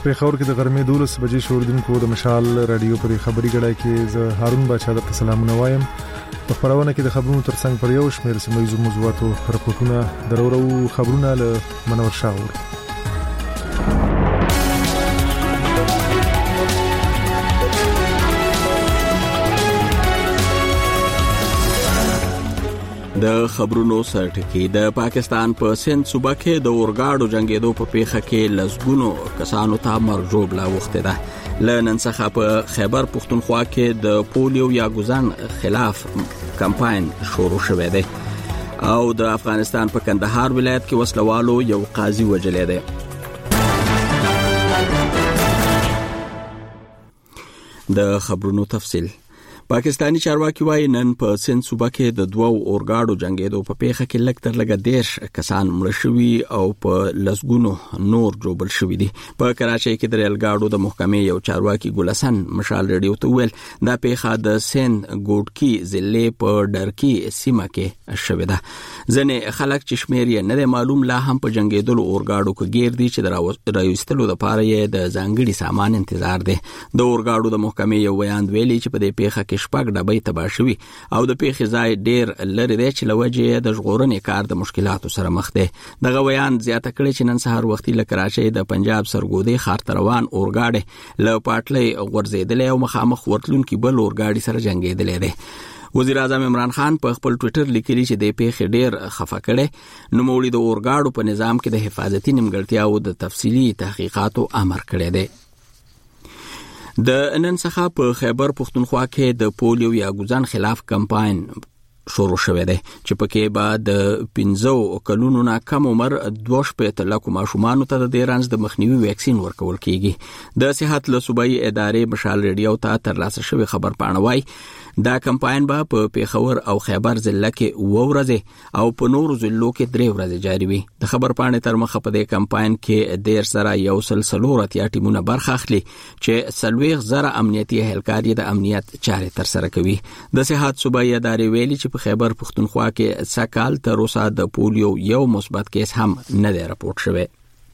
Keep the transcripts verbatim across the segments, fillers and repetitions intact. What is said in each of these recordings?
په پیښور کې د غرمې دولس بجې شوردونکو د مشال رادیو پر خبري غړای کې زه هارون بچا د سلامونه وایم. په خبرونه کې د خبرونو ترڅنګ پر یو شمېر سیمایي موضوعاتو راپورټونه درورو خبرونه له منور شاور. د خبرونو سرټکی د پاکستان په سند صوبه کې د اورګاډو جنگیدو په پیښه کې لزګونو کسانو ته مرجوب لا وخته ده. لنن څخه په خیبر پختونخوا کې د پولیو یا ګوزن خلاف کمپاین شروع شوه دی او د افغانستان په کندهار ولایت کې وسلوالو یو قاضي وجلې دی. د خبرونو تفصیل. پاکستانی چارواکي وايي نن په سند صوبه کې د دوو اورګاډو جنگیدو په پیښه کې لږ تر لږه دیرش کسان مړه شوي او په لسګونو نور جوړل شوي دي. په کراچۍ کې د ریلګاډو د محکمې یو چارواکي ګلسن مشال رادیو ته ویل دا پیښه د سند ګوډکی ضلع په ډرکی سیمه کې شوې ده. ځنې خلک چې شمیر یې نه معلوم لا هم په جنگیدلو اورګاډو کې گیر دي چې د راوستلو لپاره یې د ځانګړي سامان انتظار دي. د اورګاډو د محکمې یو بیان ویلي چې په دې پیښه کې شپږ ډبې تباه شوي او د پیښې ځای ډیر لري دی چې لوجه د ژغورنې کار د مشکلاتو سره مخ دی. دغه بیان زیاته کړی چې نن سهار وختي له کراچۍ د پنجاب سرګودي ښار ته روان اورګاډي له پاټلۍ غورځېدلی او مخامخ ورتلونکي بل اورګاډي سره جنګېدلی دی. وزیر اعظم عمران خان په خپل ټوئیټر لیکلي چې د پیښې ډیر خفه کړي نو مولي د اورګاډو په نظام کې د حفاظتي نیمګړتیاو د تفصیلي تحقیقاتو امر کړی دی. د نن څخه په خیبر پختونخوا کې د پولیو یا ګوزن خلاف کمپاین شروع شوه دی چې پکې بعد پنځو کلونو نه کم عمر دوه شپږ لکه ماشومان ته د رنځ د مخنیوي ویکسین ورکول کیږي. د صحت له صوبایي ادارې مشال رادیو ته ترلاسه شوی خبر پاڼوي دا کمپاین به په پیښور او خیبر ضلع کې و ورځې او په نورو ضلعو کې درې ورځې جاری وي. د خبر پاڼې تر مخه په دې کمپاین کې ډیر سره یو سلسله اتیا ټیمونه برخه اخلي چې سلويغ زره امنیتي اهلکاري د امنیت چارې تر سره کوي. د صحت صوبایي ادارې ویلي چې په خیبر پختونخوا کې سکهال تر اوسه د پولیو یو مثبت کیس هم نه دی راپورټ شوی.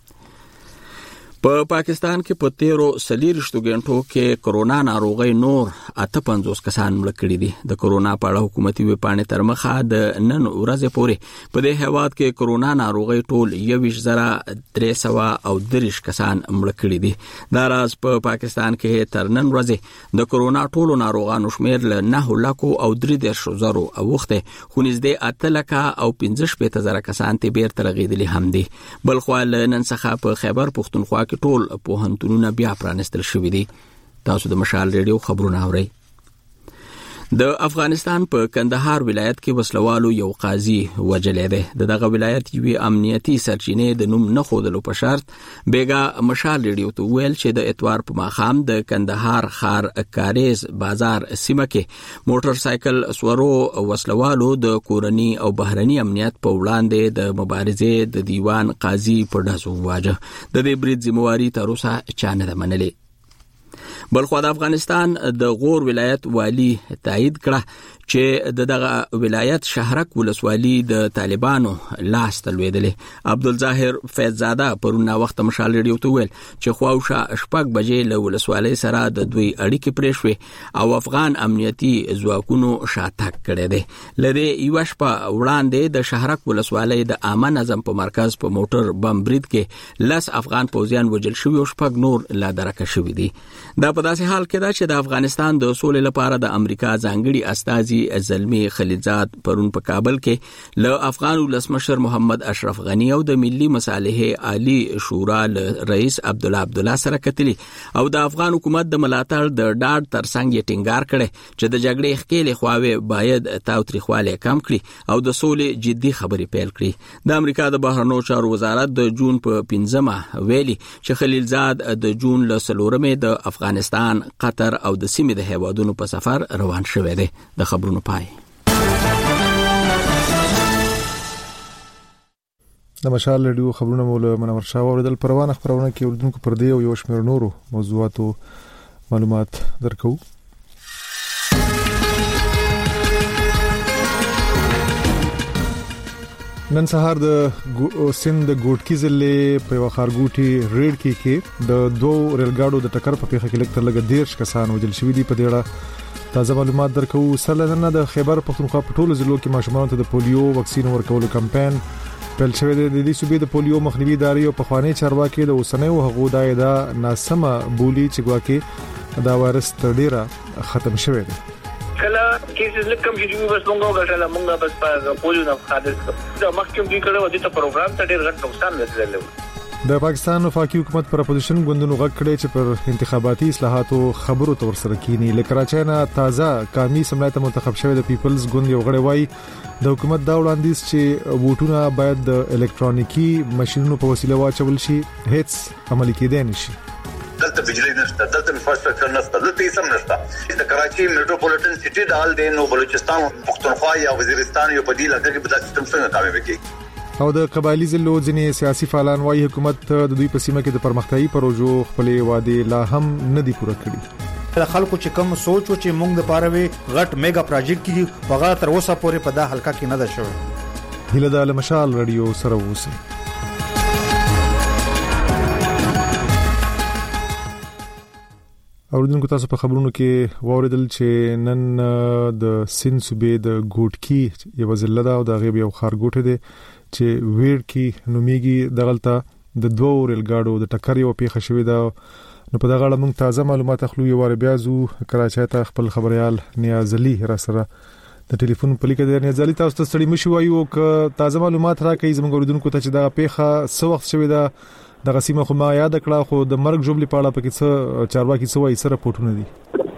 په پاکستان کې په تیرو سلیریشتو غنټو کې کرونا ناروغي نور اته پنځوس کسان مړه کړي دي. د کرونا په اړه حکومتي وپاڼې تر مخه د نن ورځې پورې په دې هیواد کې کرونا ناروغي ټول یویش زره درې سوه او دریش کسان مړه کړي دي. دا راز په پاکستان کې تر نن ورځې د کرونا ټولو ناروغانو شمیر له نه لکو او درې دیرش زرو اوخته خو نږدې اته لکه او پنځه شپېته زره کسان ته بیرته رغېدلي هم دي. بلخو نن څخه په خیبر پختونخوا کې ټول پوهنتونونه بیا پرانستل شوي دي. تاسو د مشال رادیو خبرونه اورئ. د افغانستان په کندهار ولایت کې وسلوالو یو قاضي وجلې ده. د دغه ولایت یوې امنیتي سرچینې د نوم نه خودلو په شرط بیګا مشال رادیو ته ویل چې د اتوار په ماښام د کندهار ښار کاریز بازار سیمه کې موټر سایکل سورو وسلوالو د کورني او بهرني امنیت په وړاندې د مبارزې د دیوان قاضي په ډزو واجه. د دې برید ذمہواری تر اوسه چا نه ده منلې. بلخو د افغانستان د غور ولایت والی تایید کړه چې د دغه ولایت شهرک ولسوالي د طالبانو لاس ته لویدلې. عبدالظاهر فیضزاده پرونه وخت مشال رادیو ته ویل چې خواوشا شپږ بجې له ولسوالۍ سره د دوی اړیکې پرې شوې او افغان امنیتي ځواکونو شاتګ کړی دی. لدې یوه شپه وړاندې د شهرک ولسوالۍ د عامه نظم په مرکز په موټر بم برید کې لس افغان پوځیان وژل شوي او شپږ نور لا درکه شوي دي. دا په داسې حال کې ده چې د افغانستان د سولې لپاره د امریکا ځانګړي استازي زلمی خلیلزاد پرون په کابل کې له افغان ولسمشر محمد اشرف غنی او د ملي مصالحې عالی شورا رئیس عبد الله عبد الله سره کتلی او د افغان حکومت د ملاتړ د ډاډ ترڅنګ یې ټینګار کړي چې د جګړې ښکېلې خواوې باید تاوتریخوالی کم کړي او د سولې جدي خبرې پیل کړي. د امریکا د بهرنیو چارو وزارت د جون په پنځمه ویلي چې خلیلزاد د جون له څلورمې د افغانستان، قطر او د سیمې د هیوادونو په سفر روان شوی دی. د خبرونو پای. د مشال رادیو خبرونه مولا منور شاه اوریدل. پروانه خبرونه کې اردوونکو پر دې او یو شمېر نورو موضوعاتو معلومات درکو. نن سهار د سند د ګوټکی ضلع په وخارګوټي ریډ کې کې د دوه ریلګاډو د ټکر په پیښه کې لکټر لګ دیرش کسان وژل شوی دي. په دې تازه معلومات درکو. سرلنه د خیبر پختونخوا په ټولو ضلعو کې ماشومان ته د پولیو وکسین ورکولو کمپاین پیل شوی دی. د دې صوبې د پولیو مخنیوي ادارې او په خواني چارواکي د اوسنیو هغو دایدا ناسمه بولی چې ګواکې دا وایرس تر ډیره ختم شوی دی. کله کیسز لکم چې دوی بس مونږه غټه مونږه بس په پولیو نه حادث دا مخکې دوی کړو د پروګرام ته ډیر غټ نقصان رسیدلی. د پاکستان وفاقي حکومت پر اپوزیشن غوندونو غږ کړی چې پر انتخاباتي اصلاحاتو خبرو تور سره کینی. لکراچۍ نه تازه قومي سملایت منتخب شوی د پیپلز ګوند یو غړی وای د حکومت دا وړاندیز چې ووټونه باید د الکترونیکی ماشينونو په وسیله واچول شي هیڅ عملي کېدای نشي. دلته بجلی نشته، دلته انفراستراکچر نشته، دلته هیڅ هم نشته. د کراچي میټروپولیټن سټي ډال دی نو بلوچستان پښتونخوا یا وزیرستان یو په دې لکه کې په داسې سیستم څنګه کامیاب کیږي. او د قبایلی ضلعو ځینې سیاسي فعالان وايي حکومت د دوی په سیمه کې د پرمختیايي پروژو خپلې وعده لا هم نه دي پوره کړې. د خلکو چې کوم سوچ و چې موږ د پاره وي غټ میگا پروجیکټ کې وغه تر اوسه پورې په دا حلقه کې نه ده شوی. هله د مشال رادیو سره ووسی. اوردونکو تاسو په خبرونو کې ووریدل چې نن د سین صوبې د ګوټکی یو ضلع دا او د غیب یو خارګوټه دی چې ویر کې نومیږي دغلطه د دوه ریلګاډو د ټکر یو پیښه شوې ده. نو په دغه اړه موږ تازه معلومات اخلو. یو وار بیا زو کراچۍ ته خپل خبريال نیاز علي را سره د ټلیفون په لیکه د نیاز علي تاسو ته ستړي مشو وایو ک تازه معلومات راکې زموږ اوردونکو ته چې دا پیښه څو وخت شوې ده. د غسیمه خو ما یاد کړه خو د مرګ جوړلی پاړه پکې څه چارواکي څه وایي سره پټونه دي.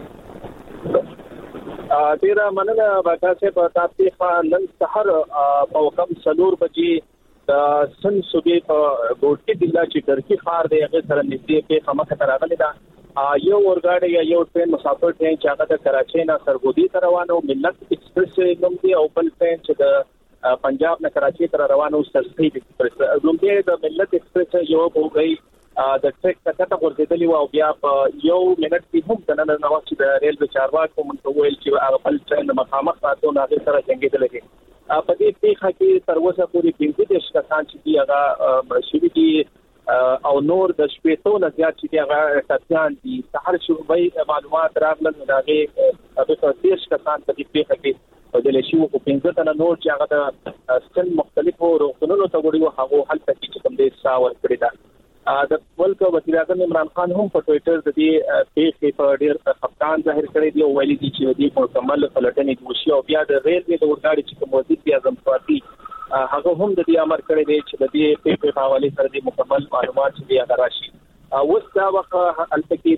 ا ډیره مننه باکاسه په تاسو نن سحر په وکم سلور بجې د سن صوبې په ګوټکی ضلع چې درکی خار دی هغه سره نږدې په خمخه راغلی دا یو ورګاډي یا یو ټرین مسافر ټرین چې هغه د کراچۍ نه سرګودي ته روانو ملت ایکسپریس نوم دی او بل ټرین چې د پنجاب نه کراچۍ ته روانو سرسید ایکسپریس نوم دی. د ملت ایکسپریس یو وګړي د ټریک څخه ورغېدلی او بیا په یو منټ کې هم د نن نو چې د ریل چارواکو منتویل چې هغه بل ټرین مخامخ ساتو نه هغه سره جنگیدل دي. په دې پیښه کې تر اوسه پورې پنځه دیش کسان چې دی هغه شوي دي او نور د شپېتو نه زیات چې دی هغه ټپيان دي. سحر شوبې معلومات راغلل نو هغه په دیش کسان په دې پیښه کې د لشي او پنځه تنه نور چې هغه د سن مختلفو روغتونونو ته وړي هغه حل تکي چې کوم دې ساور کړی دا. د ملک وزیر اعظم عمران خان هم په ټوئیټر د دې پیښې په ډیر خپګان ظاهر کړی دی او ویلي دی چې دې مکمل فلټنې دوشي او بیا د ریل د ورګاډي چې کوم وزیر اعظم پارتي هغه هم د دې امر کړی دی چې د دې پیښې په حواله سره د مکمل معلومات چې هغه راشي. اوس دا وخت البته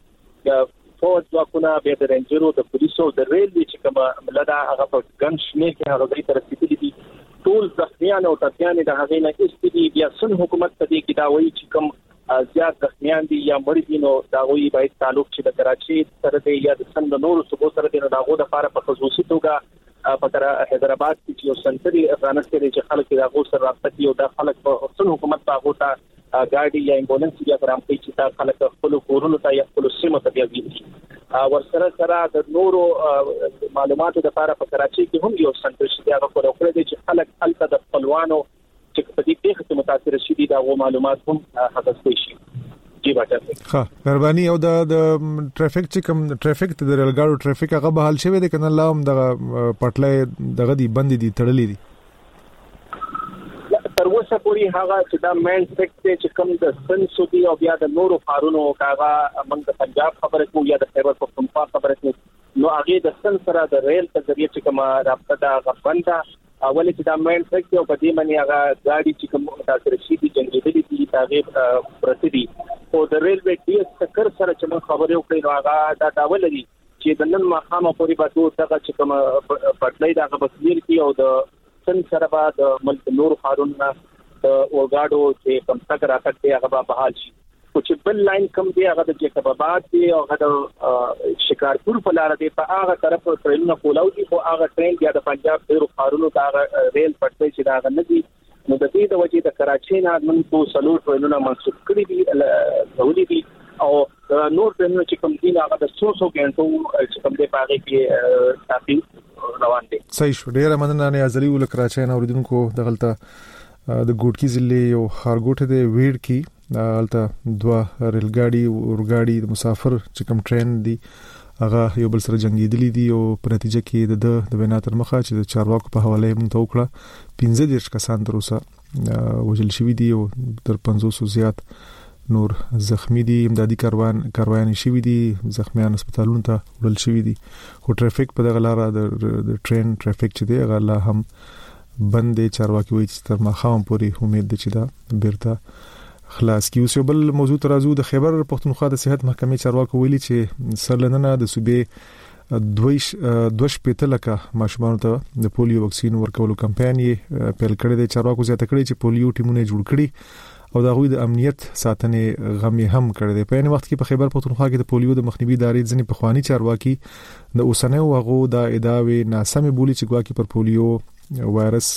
د فوج ځواکونه به د رنجرو د پولیسو د ریل چې کوم ملدا هغه په ګن شمه کې هغه ځای ته رسیدلي دي. ټول زخمیان او ټپيان د هغې نه استدي بیا سن حکومت په دې کې دا وایي چې کوم زیات زخمیان دي یا مړ دي نو دا وایي باید تعلق چې د کراچۍ سره دی یا د سن د نورو صوبو سره دی نو دا غو د لپاره په خصوصي توګه په تر حیدرآباد کې یو سنټري افغانستان چې خلک دا غو سره رابطه کوي او دا خلک په سن حکومت په غو ته ګاډي یا امبولانس یا پرام کوي چې دا خلک خپل کورونو ته یا خپل سیمه ته بيځي. ورسره سره د نورو معلوماتو لپاره په کراچۍ کې هم یو سنټر شته هغه کول کړی دی چې خلک الته د خپلوانو چې په دې پیښه کې متاثر شي دا غو معلومات هم حاصل شي. جی باټه ها مهرباني او د ټریفیک چې کوم ټریفیک د ریلګاډو ټریفیک هغه به حل شوی دی کنه لا هم د پټلې دغه دی بند دي تړلې دي. تر اوسه پورې هغه چې دا مین سیکټ چې کوم د سن سودي او بیا د نورو فارونو کاغه موږ د پنجاب خبره کوو یا د خیبر پختونخوا خبره کوو نو هغه د سن سره د ریل په ذریعہ چې کوم رابطه دا غونډه اولې چې دا مین سیکټ او په دې باندې هغه ګاډي چې کوم متاثر شي دي جنګېدلې دي هغه پرته دي او د ریل وې ډي اس ټکر سره چې موږ خبرې وکړو نو هغه دا ډول دي چې د نن مخامه پورې به دوه دغه چې کوم پټلې دا بسیر کی او د سن سره بعد ملک نور خارونه د ورګاډو چې کوم څنګه راکټي هغه به حال شي او چې بل لاین کم دی هغه د جکباباد دی او هغه د شکارپور په لار دی په هغه طرف ټرینونه کولاو دي او هغه ټرین بیا د پنجاب ډیرو خارونو ته ریل پټلې چې دا نه دي نو د دې د وجې د کراچۍ نه من په سلور ټرینونه منسوخ کړي دي ضروري دي او نور ټرینونه چې کوم دي هغه د څو څو غنټو چې کوم دی پاره کې تاسو روان دي. صحیح شو. ډیره مننه نه ازلی ول کراچۍ نه اوریدونکو دغلطه د ګوټکی ضلع یو خارګوټه د ویډ کی دغلطه دوا ریل ګاډي ورګاډي د مسافر چې کوم ټرین دی هغه یو بل سره جنگیدلی دي او په نتیجه کې د د بنا تر مخه چې د چارواکو په حواله موږ ته وکړه پنځه دیرش کسان تر اوسه وژل شوی دي او تر پنځوس زیات نور زخمی دي. امدادي کاروان کاروان شوی دي، زخمیان هسپتالونو ته وړل شوی دي. خو ټریفیک په دغه لار د ټرین ټریفیک چې دی هغه لا هم بند دي. چارواکي وایي چې تر ماښام پورې امید ده چې دا بیرته خلاص کیږي. یو بل موضوع ترازو د خیبر پښتونخوا د صحت محکمې چارواکو ویلي چې سرلننه د صوبې دویش دوش پېتلکه ماشومان ته د پولیو واکسین ورکولو کمپاین یې پیل کړی دی. چارواکو زیاته کړی چې پولیو ټیمونه جوړ کړي او دا غوي د امنیت ساتنې غمي هم کړی دی. په یوه وخت کې په خیبر پښتونخوا کې د پولیو د مخنیوي ادارې ځنې پخوانی چارواکي د اوسنۍ وغو د ادعاوي ناسمه بولی چې ګواکي پر پولیو وایرس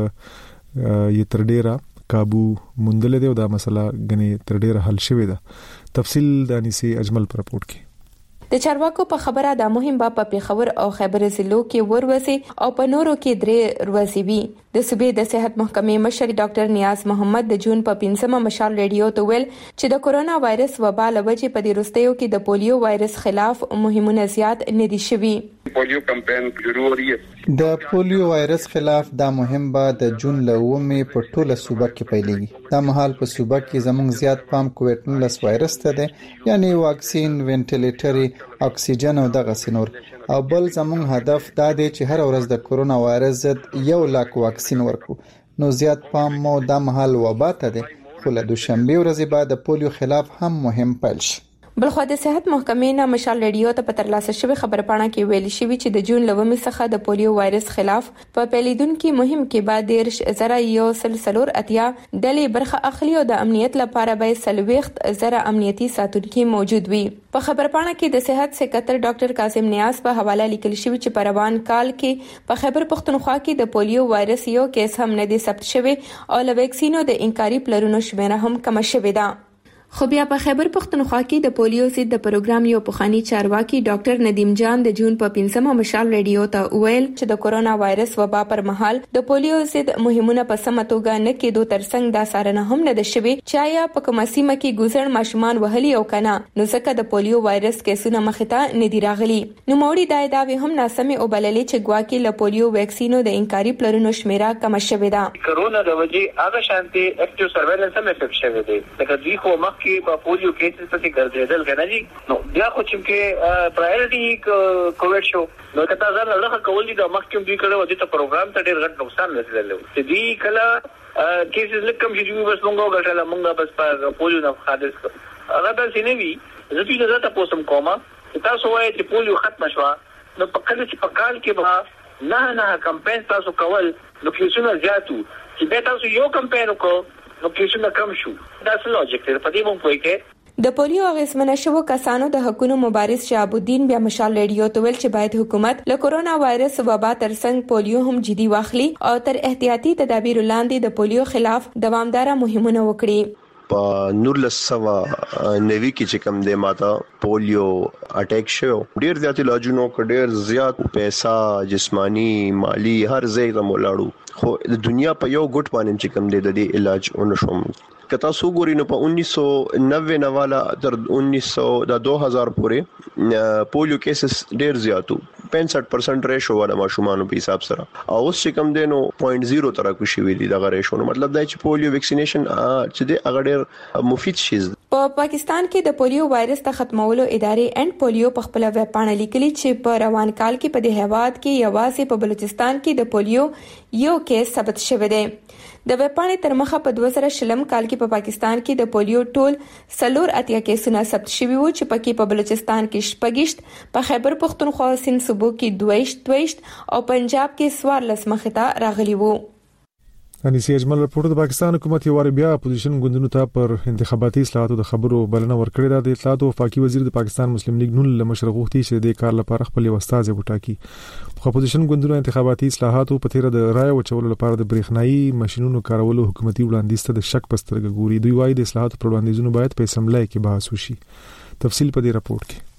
یې تر ډیره قابو مندل دی او دا مسله غني تر ډیره حل شوې ده. تفصیل د انیسي اجمل پر رپورت کې. د چارواکو په خبره د مهم با په پیښور او خیبر ضلعو کې وروسي او په نورو کې درې ورځې وي. د صوبې د صحت محکمې مشر ډاکټر نیاز محمد د جون په پنځمه مشال ریډیو ته ویل چې د کورونا وایرس وبا لوجې په دې وروستیو کې د پولیو وایرس خلاف مهمونه زیات نه دي شوي. پولیو کمپاین ضروري د پولیو وایرس خلاف دا مهم با د جون لومې په ټوله صوبه کې پیلېږي. دا مهال په صوبه کې زموږ زیات پام کووډ نولس وایرس ته دی، یعنی واکسین، وینټیلیټري، اکسیجن او دغه سينور. او بل زموږ هدف دا دی چې هر ورځ د کورونا وایرس ضد یو لاک واکسین ورکو. نو زیات پام مو دا مهال وبا ته دی، خو له دوشنبه ورځې بعد د پولیو خلاف هم مهم پیل شي. بلخو د صحت محکمې نه مشال ریډیو ته په ترلاسه شوی خبرپاڼه کې ویل شوی چې د جون لومې څخه د پولیو وایرس خلاف په پیلیدونکو مهم کې بعد دیرش زره یو سلسلور اتیا ډلې برخه اخلي او د امنیت لپاره به سلويخت زره امنیتي ساتونکي موجود وي. په خبرپاڼه کې د صحت سکرټر ډاکټر قاسم نیاز په حواله لیکل شوی چې په روان کال کې په خیبر پښتونخوا کې د پولیو وایرس یو کیس هم نه دی ثبت شوی او له ویکسینو د انکاري پلرونو شمیره هم کم شوې ده. خو بیا په خیبر پښتونخوا کې د پولیو ضد د پروګرام یو پخوانی چارواکي ډاکټر ندیم جان د جون په پنځمه مشال ریډیو ته ویل چې د کورونا وایرس وبا پر مهال د پولیو ضد مهمونه په سمه توګه نه کېدو ترڅنګ دا سارنه هم نه ده شوی چې آیا په کومه سیمه کې ګوزړ ماشومان وهلي او کنه نو ځکه د پولیو وایرس کیسونه مخته نه دی راغلي. نو موري دا ادعاوی هم ناسمه او بللې چې ګواکي له پولیو ویکسینو د انکاري پلرونو شمیره کم شوې ده. کورونا د وجې هغه شانتي اکټیو سرویلنس هم افیکټ شوی دی. دا دوی خو مخکې په پولیو کیسز پسې ګرځېدل کنه جی نو بیا خو چې پرایورټي کووډ شو نو کته ځل له کول دي د مخکې دوی کړه ودی ته پروګرام ته ډېر غټ نقصان رسیدل چې دوی کله کیسز لکم چې بس مونږ غټه مونږ بس په پولیو نه حادث هغه د سینوي زه دوی ته تاسو کومه تاسو وایي چې پولیو ختم شو نو په کله چې په کال کې به نه نه کمپاین تاسو کول نو کیسونه زیاتو چې به تاسو یو کمپاین وکړو نو کیسونه کم شو. دا څه لوجیک دی په دې مونږ پوي کې. د پولیو اغیزمنه شوو کسانو د حقوقو مبارز شهاب الدین بیا مشال ریډیو ته ویل چې باید حکومت له کورونا وایرس وبا ترڅنګ پولیو هم جدي واخلي او تر احتیاطي تدابیر لاندې د پولیو خلاف دوامدار مهمونه وکړي. په نورلس سوا نوي کې چې کوم د ماته پولیو اٹیک شو ډیر زیات علاجونو کې ډیر زیات پیسہ جسمانی مالی هر ځای ته مولاړو خو د دنیا په یو ګټ باندې چې کوم د دې علاج اونشوم کتا سو ګوري نو په انیس سو نوے نواله تر انیس سو د دو هزار پورې پولیو کیسز ډیر زیاتو پینسٹھ پرسنٹ ریشو والا ماشومان په حساب سره او اوس چې کوم دینو پوینټ زیرو تر کو شي ویلي دا ریشو نو مطلب دا چې پولیو ویکسینیشن چې د هغه ډیر مفید شي. په پاکستان کې د پولیو وایرس ته ختمولو ادارې اند پولیو په خپل ویب پاڼه لیکلي چې په روان کال کې په دې هواد کې یوازې په بلوچستان کې د پولیو یو کیس ثبت شوی دی. د ویب پاڼې تر مخه په دوه زره شلم کال کې په پا پاکستان کې د پولیو ټول سلور اتیا کیسونه ثبت شوي وو چې پکې په بلوچستان کې شپږشت، په خیبر پختونخوا سند صوبو کې دویشت دویشت او پنجاب کې څوارلس مخته راغلي وو. انیسي اجمل رپورټ د پاکستان حکومت یو بیا اپوزیشن ګوندونو ته پر انتخاباتي اصلاحاتو د خبرو بلنه ورکړې ده. د اطلاعات او وفاقي وزیر د پاکستان مسلم لیگ نون له مشر غوښتي چې د کار لپاره خپل استاد وټاکي. خو اپوزیشن ګوندونو انتخاباتي اصلاحاتو په تیر د رای وچولو لپاره د برېښنايي ماشينونو کارولو حکومتي وړاندیز ته د شک پسترګ ګوري. دوی وايي د اصلاحاتو پر وړاندیزونو باید په اسمبلی کې بحث وشي. تفصیل په دې رپورت کې.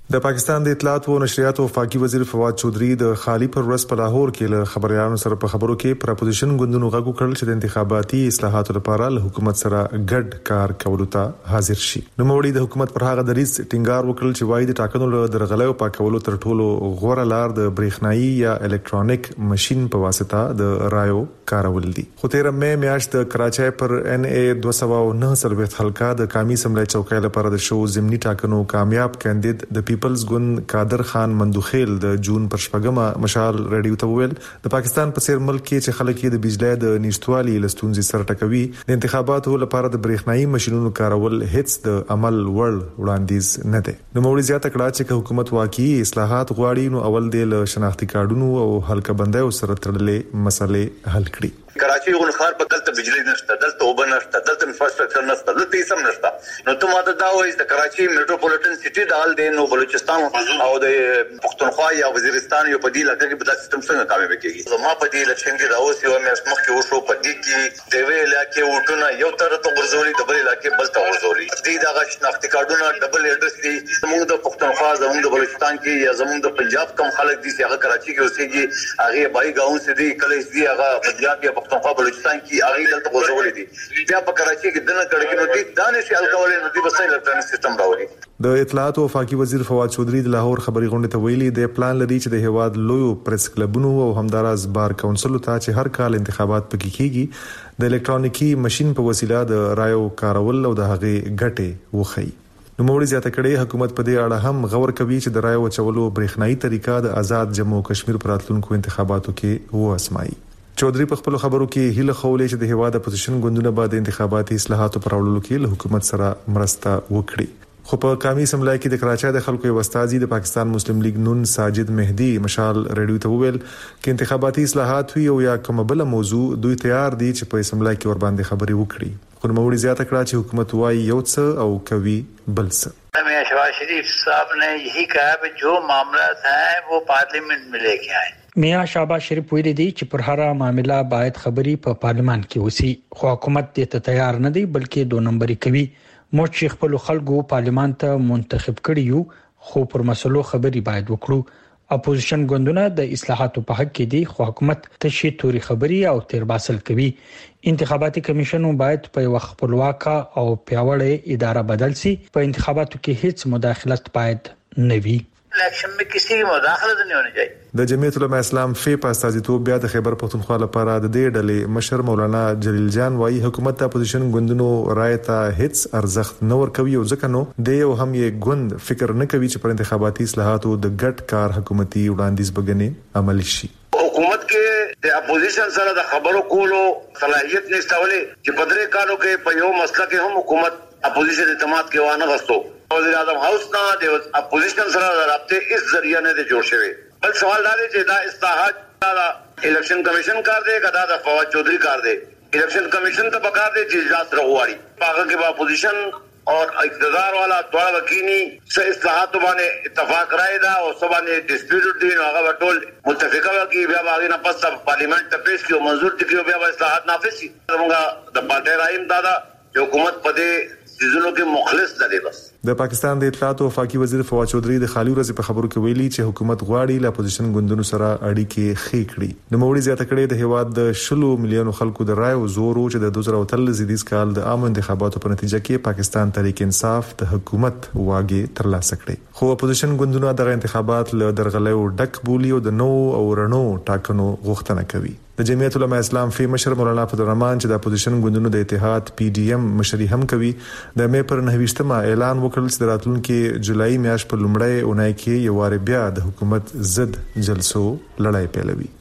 د پاکستان د اطلاعات او نشریات وفاقي وزیر فواد چودھری د خالی پر ورځ په لاهور کې له خبريالانو سره په خبرو کې پر اپوزیشن ګوندونو غږ وکړل چې د انتخاباتي اصلاحاتو لپاره له حکومت سره ګډ کار کولو ته حاضر شي. نو موري د حکومت پر هغه دریځ ټینګار وکړل چې وايي د ټاکنو له درغلې او پاکولو تر ټولو غوړه لار د برېښنايي یا الکترونیک ماشين په واسطه د رایو کارول دي. خو تیر مې میاشت د کراچۍ پر ان ای دوه سوه نهه سلويخت حلقه د قومي اسمبلی چوکۍ لپاره د شو ضمني ټاکنو کامیاب کاندید د پیپلز ګوند قادر خان مندوخیل د جون پر شپږمه مشال رادیو ته ویل د پاکستان په سیر ملک کې چې خلک د بجلی د نشټوالي لستونزي سره ټکوي د انتخاباتو لپاره د برېښنايي ماشينونو کارول هیڅ د عمل وړ وړاندیز نه دی. نو موري زیاته کړه چې حکومت واقعي اصلاحات غواړي نو اول د شناختی کارډونو او حلقه بندۍ سره تړلې مسلې حل کړي. کراچي غون خار په دلته بجلی نشته، دلته اوبه نشته، دلته انفراستراکچر نشته، دلته هیڅ هم نشته. نو ته ماته دا وایي د کراچي میټروپولیټن سټي ډال دی نو بلوچستان او د پښتونخوا یا وزیرستان یو په دې لکه کې په سیستم څنګه کامیاب کیږي. زما په دې الیکشن کې راوسی او مې مخکې وشو په دې کې د وی علاقې وټونه یو تر ته ورزوري د بل علاقې بل ته ورزوري دې دا شناختی کارډونه ډبل ایډرس دي. زموږ د پښتونخوا زموږ د بلوچستان کې یا زموږ د پنجاب کم خلک دي چې هغه کراچي کې اوسېږي هغه بای گاون سي دي کله دي هغه پنجاب یا پښتونخوا بلوچستان کې هغه دلته ورزوري دي بیا په کراچي کې دنه کړي نو دي دانش الکول نو دي بس الکترونیک سیستم راوړي. د اطلاعات او وفاقي وزیر فواد چودھری د لاهور خبري غونډه ته ویلي د پلان لري چې د هواد لوی پریس کلبونو او همداراز بار کونسل ته چې هر کال انتخابات پکې کیږي د الکترونیکی ماشين په وسیله د رایو کارول او د هغه ګټه وخی. نو موري زیاته کړي حکومت په دې اړه هم غور کوي چې د رایو چولو برېښنايي طریقه د آزاد جمهور کشمیر پر راتلونکو انتخاباتو کې واسمایي. چودھری په خپل خبرو کې هیله خولې چې د هواد اپوزیشن ګوندونو بعد انتخاباتي اصلاحاتو پر وړاندې کې له حکومت سره مرسته وکړي. خو په قومي اسمبلی کې د کراچۍ د خلکو یو استازي د پاکستان مسلم لیگ نون ساجد مهدی مشال رادیو ته ویل چې انتخاباتي اصلاحات وي او یا کومه بل موضوع دوی تیار دي چې په اسمبلی کې ور باندې خبري وکړي. خو نوموړي زیاته کړه چې حکومت وايي یو څه او کوي بل څه. میں شہباز شریف صاحب نے یہی کہا کہ جو معاملات ہیں وہ پارلیمنٹ میں لے کے آئیں. میا شهباز شریف ویلي دی چې پر هر معاملہ باید خبري په پارلیمان کې وسی. خو حکومت دې ته تیار نه دی بلکې دو نمبري کوي. موږ چې خپل خلکو پارلیمان ته منتخب کړی یو خو پر مسلو خبري باید وکړو. اپوزیشن ګوندونه د اصلاحاتو په حق کې دي خو حکومت تشي توري خبري او تیر باسل کوي. انتخاباتي کمیشن باید په وخت خپلواکه او پیاوړې اداره بدل شي. په انتخاباتو کې هیڅ مداخلت باید نه وي. الیکشن میں کسی کی مداخلت نہیں ہونی چاہیے. د جمعیت علماء اسلام فی په استازیتوب بیا د خیبر پختونخوا لپاره د دې ډلې مشر مولانا جلیل جان وايي حکومت ته اپوزیشن ګوندونو رائے ته هیڅ ارزښت نه ورکوي او ځکه نو د یو هم یې ګوند فکر نه کوي چې پر انتخاباتي اصلاحاتو د ګډ کار حکومتي وړاندیز بګنې عمل شي. حکومت کې د اپوزیشن سره د خبرو کولو صلاحیت نشته ولې چې په درې کالو کې په یو مسله کې هم حکومت اپوزیشن اعتماد کې وانه غوښتو. وزیر اعظم هاوس نه د اپوزیشن سره رابطه اس ذریعہ نه جوړ شوی. بل سوال دا دی چې دا اصلاحات دا الیکشن کمیشن کار دی کدا د فواد چودھری کار دی. الیکشن کمیشن ته پکار دی چې اجلاس راوړي هغه کې اپوزیشن اور اقتدار والا دوه وکینی څه اصلاحات باندې اتفاق راځي دا او سبا نه ډیسپیوټ دي نو هغه ټول متفقه کی بیا باندې نه پس پارلیمنت ته پیش کیو منظور کیو بیا اصلاحات نافذ شي. موږ د پارټي رایم دادا حکومت پدې سيزونو کې مخلص نه دی. بس د پاکستان د اطلاعات او وفاقي وزیر فواد چودھری د خالي ورځ په خبرو کې ویلي چې حکومت غواړي له اپوزیشن ګوندونو سره اړیکې خې کړي. نو موري زیاته کړي د هواد د شلو میلیونو خلکو د رای او زور چې د دوه هزار وتل زیدیز کال د عام انتخاباتو په نتیجه کې پاکستان تحریک انصاف د حکومت واګي ترلاسه کړي. خو اپوزیشن ګوندونو دغه انتخابات له درغلې او ډک بولی او د نو او رڼو ټاکنو غوښتنه کوي. د جمعیت علماء اسلام فی مشر مولانا فضلالرحمن چې د اپوزیشن ګوندونو د اتحاد پی ډی ایم مشري هم کوي د مې پر نهويشتمه اعلان وکړل چې د راتلونکي جولای میاشت په لومړۍ اونۍ کې یو وار بیا د حکومت ضد جلسو لړۍ پیلوي.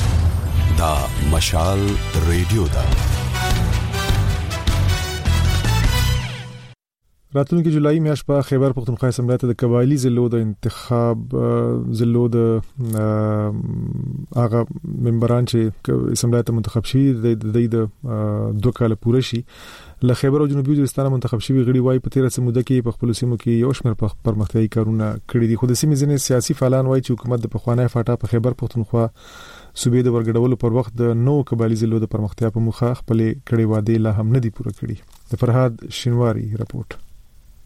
دا مشال ریډیو دا راتلونکي جولای میاشت په خیبر پختونخوا اسمبلی ته د قبایلی ضلعو د انتخاب ضلعو د هغه ممبران چې اسمبلی ته منتخب شي د د دوه کال پوره شي له خیبر او جنوبي وزیرستان منتخب شوی غړي وای په تیر څه موده کې په خپل سیمو کې یو شمېر پرمختیايي کارونه کړی دي. خو د سیمې ځینې سیاسي فعالان وای چې حکومت د پخوانی فاټا په خیبر پختونخوا صوبې د ورګډولو پر وخت د نو قبایلی ضلعو د پرمختیا په مخه خپل کړي وعده لا هم نه دي پوره کړی. د فرهاد شینواری رپورت.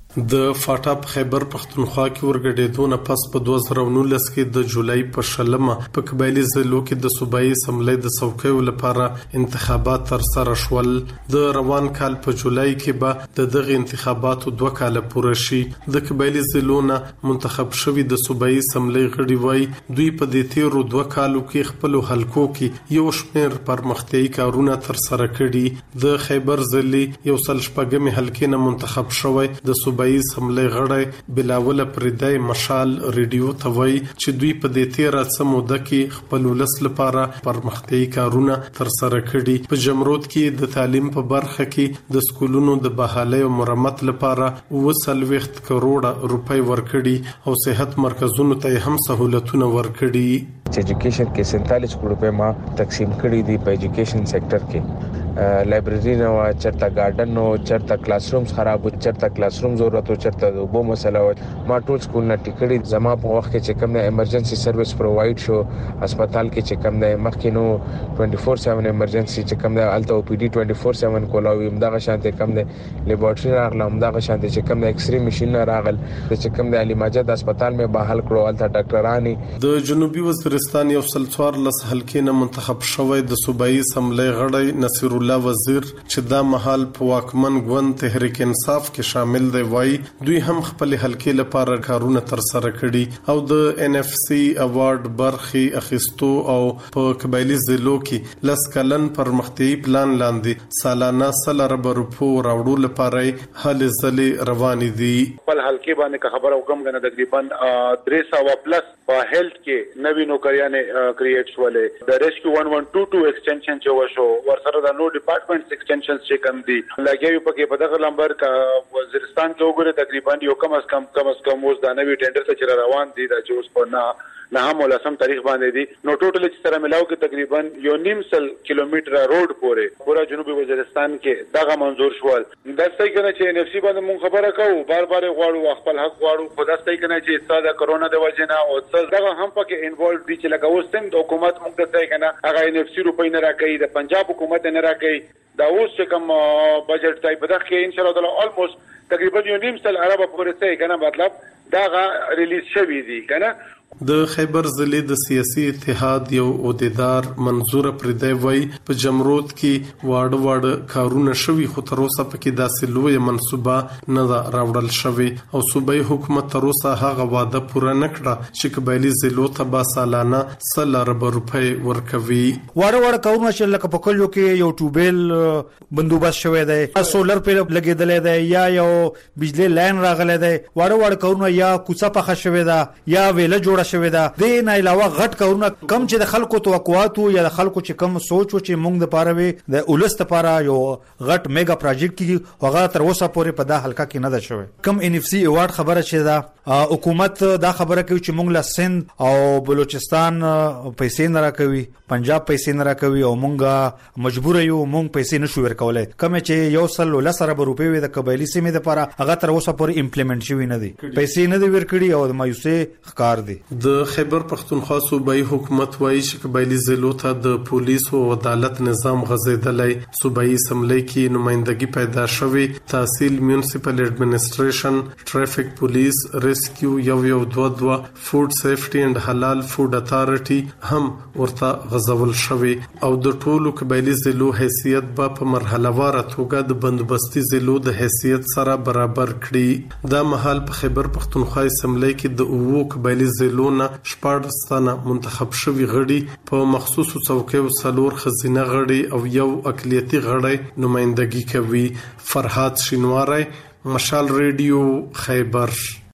د فاټا په خیبر پښتونخوا کې ورګډېدونه پس په دوه زره نولس کې د جولای په شلمه په قبایلی ضلعو کې د صوبایي اسمبلی د څوکیو لپاره انتخابات تر سره شول. د روان کال په جولای کې به د دغه انتخاباتو دوه کال پوره شي. د قبایلی ضلعو منتخب شوی د صوبایي اسمبلی غړي وای دوی په دې تیرو دوه کالو کې خپل حلقو کې یو شمېر پرمختیايي کارونه تر سره کړي. د خیبر ضلع یو سل شپږمې حلقې نه منتخب شوی د صوبایي اسمبلی غړی بلاول پردای مشال ریډیو ته وای چې دوی په دې تیر څه موده کې خپل ولس لپاره پرمختیايي کارونه تر سره کړي. په جمرود کې د تعلیم په برخه کې د سکولونو د بحالۍ او مرمت لپاره وسلويخت کروڑه روپۍ ورکړي او صحت مرکزونو ته هم سہولتونه ورکړي. एजुकेशन के सैंतालीस करोड़ रुपए मां तकसीम करी दी पे एजुकेशन सेक्टर के लाइब्रेरी न वा चरता गार्डन नो चरता क्लासरूम्स खराब हो चरता क्लासरूम जरूरत हो चरता वो मसला हो मां टूल स्कूल न टिकड़ी जमा په وخت کې چې کوم نه ایمرجنسي سرویس پرووايډ شو هسپتال کې چې کوم نه مخکینو چوبیس ساعت ایمرجنسي چې کوم نه الته او پی ډي چوبیس ساعت کولاوي مدغه شانته کوم نه لیبارټري راغله مدغه شانته چې کوم نه ایکس ری ماشين راغل چې کوم نه علي ماجد هسپتال مې بحال کړو الته ډاکټرانی. د جنوبي وزیرستان یو سلڅوار لس حلقې نه منتخب شوی د صوبایي اسمبلی غړی نصیر الله وزیر چې دا محل په واکمن ګوند تحریک انصاف کې شامل دی وای دوی هم خپل حلقې لپاره کارونه تر سره کړي او د ان اف سی اوارډ برخي اخیستو او په قبایلی ضلعو کې لس کلن پرمختیايي پلان لاندې سالانه سل ارب روپو راوړو لپاره هلې ځلې روانې دي. خپل حلقې باندې خبره وکم غنه تقریبا درې سوه پلس په هیلث کې نوې نوکریانې کریټ شولې. د ریسکیو one one two two ایکسټنشن چې وشو ورسره د نو ډپارټمنټس ایکسټنشنز چې کم دي لګیو پکې په دغه لمبر کا وزیرستان کې وګوره تقریبا یو کم از کم کم از کم اوس د نوې ټینډر څخه روان دي د چې اوس په نه نه هم ولسم تاریخ باندې دي نو ټوټل چې سره ملاو کې تقریبا یو نیم سل کیلومتر روډ پورې پورا جنوبي وزیرستان کې دغه منظور شول. دا ستای کنه چې ان اف سی باندې مونږ خبره کوو بار بار غواړو خپل حق غواړو خدا ستای کنه چې ساده کرونا د وجنه او څل دغه هم پکې انوالو دي چې لکه اوس څنګه حکومت مونږ ته ستای کنه هغه ان اف سی روپۍ نه راکړي د پنجاب حکومت نه راکړي دا اوس چې کوم بجټ ټایپ دغه کې ان شاء الله تعالی الموست تقریبا یو نیم سل عربه پورې ستای کنه مطلب دا ریلیز شوی دی کنه. د خیبر ضلع د سیاسي اتحاد یو عہدیدار منظور پردای وای په جمرود کې واړه واړه کارونه شوي خو تر اوسه پکې داسې لوی منصوبه نه راوړل شوی او صوبایي حکومت تر اوسه هغه وعده پوره نه کړه چې قبایلی ضلعو ته به سالانه سل ارب روپۍ ورکوي. واړه واړه کارونه چې لکه په کلیو کې یو ټوبل بندوبست شوی دی سولر په لګیدلې دی یا یو بجلی لاین راغلی دی واړه واړه کارونه یا کوڅه پخه شوی ده یا ویله جوړه شوی دا د نه علاوه غټ کارونه کم چې د خلکو توقعات یا د خلکو چې کم سوچ و چې موږ د پاره وي د اولست لپاره یو غټ میگا پروجیکټ کی هغه تر اوسه پورې په دا حلقه کې نه ده شوی. کم ان اف سی ایوارډ خبره چې دا حکومت دا خبره کوي چې موږ له سند او بلوچستان پیسې نه راکوي پنجاب پیسې نه راکوي او موږ مجبور یو موږ پیسې نشو ورکولای کوم چې یو سل لسره روپۍ وي د قبایلی سیمې لپاره هغه تر اوسه پورې امپلیمنٹ شوی نه دي پیسې نه دی ورکړي او د مایوسه ښکار دي. د خیبر پښتونخوا صوبایي حکومت وایي چې قبایلی ضلعو ته د پولیس او عدالت نظام غځېدلی صوبایي اسمبلی کې نمائندګي پیدا شوې تحصیل میونسپل ایڈمنسټریشن ټریفک پولیس ریسکیو یو یو دوه دوه فود سیفټي اند حلال فود اتارټي هم ورته غځول شوې او د ټولو قبایلی ضلعو حیثیت به په مرحله واره توګه د بندوبستي ضلعو د حیثیت سره برابر کړي. دا مهال په خیبر پښتونخوا اسمبلی کې د اوو قبایلی ضلعو نه شپږ ستانه منتخب شوي غړي په مخصوصو څوکیو څلور خزینه غړي او یو اقلیتي غړی نمائندګي کوي. فرحات شینواری مشال ریډیو خیبر.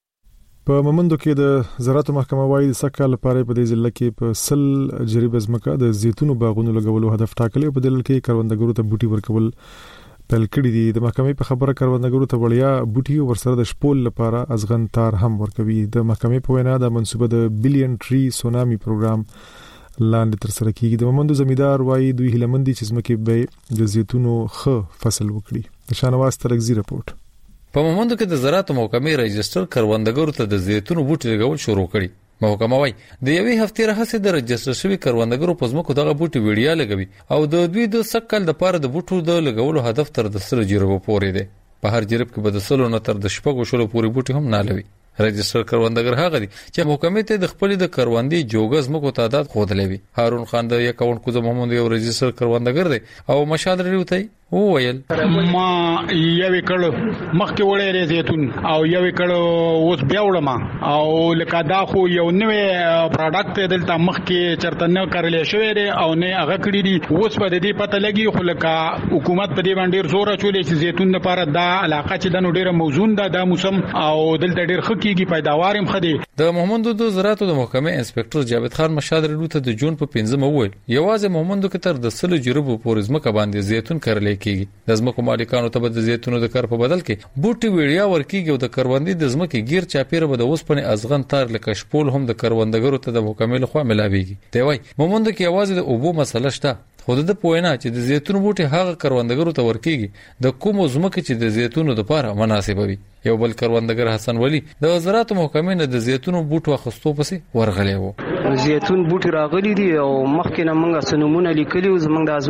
په ممندو کې د زراعت محکمه وايي د سکه لپاره په دې ځل کې په سل جریب ځمکه د زیتونو باغونو لګولو هدف ټاکلی په دل کې کروندګرو ته بوټي ورکول پیل کړی دي. د محکمې په خبره کروندګرو ته وړیا بوټي ورسره د شپول لپاره ازغن تار هم ورکوي. د محکمې په وینا د منصوبه د بلین ټری سونامي پروګرام لاندې تر سره کیږي. د ممندو زمیدار وايي دوی هلمندي چې ځمکې به د زیتونو ښه فصل وکړي. شانواز ترغزي رپورت. په ممندو کې د زراعت محکمې رجستر کروندګرو ته د زیتونو بوټي لګول شروع کړي. محکمه وايي د یوې هفتې راهیسې د رجستر شوي کروندګرو په ځمکو دغه بوټي ویډیا لګوي او د دوی د سکل د پاره د بوټو د لګولو هدف تر د سره جریبو پورې دی. په هر جریب کې به د سلو نه تر د شپږو شلو پورې بوټي هم نالوي. رجستر کروندګر هغه دي چې محکمې ته د خپل د کروندې جوګز مکو تعداد خودلې وي. هارون خان د اکاونټ کوزه محمد یو رجستر کروندګر دی او مشال لري وتی او ویل ما یو کړه مخکې وړې زیتون او یو کړه اوس بیا وړم او لکه دا خو یو نوې پروډکټ دلته مخکې چرته نه کړلې شوې دی او نه هغه کړی دی. اوس په دې پته لګي خو لکه حکومت په دې باندې زور اچولې چې زیتون لپاره دا علاقه چې د ډیره موزون ده د موسم او دلته ډیر خکېږي پیداوار هم خدي. د محمد د زراعت د محکمې انسپکټر جاوید خان مشاد لري ته د جون په پنځمه وویل یوازې محمد کتر د سلو جربو پورزمه ک باندې زیتون کړلې کیږي. د ځمکو مالکانو ته د زیتونو د کار په بدل کې بوټي ویډیا ورکیږي او د کروندې د ځمکې غیر چاپیره به د اوسپنې ازغن تار لکه شپول هم د کروندګرو ته د محکمې لخوا ملاويږي. دی وای محمد کې یوازې د اوبو مسله شته. خود د پوینه چې د زیتون بوټي هغه کروندګرو ته ورکیږي د کوم ځمکې چې د زیتونو لپاره مناسب وي. یو بل کروندګر حسن ولی د وزارت محکمې نه د زیتون بوټو خستو پسې ورغلی وو. زیتون بوټي راغلي دي او مخکې نه موږ سنمونه لیکلي او زموږ د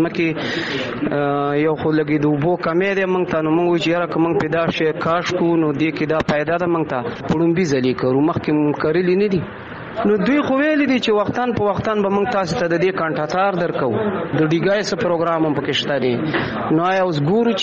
ازمکه یو خو لګي د وبو کمې ده موږ ته نو موږ چې را کوم پیدا شي کاش کو نو دې کې دا پیدا ده موږ ته پړومبي ځلې کړو مخکې موږ کړلې نه دي. نو دوی خو ویل دي چې وختان په وختان به موږ تاسو ته د دې کانټاتار درکو د ډیګای سره پروګرام هم پکې شته دي. نو اوس ګورو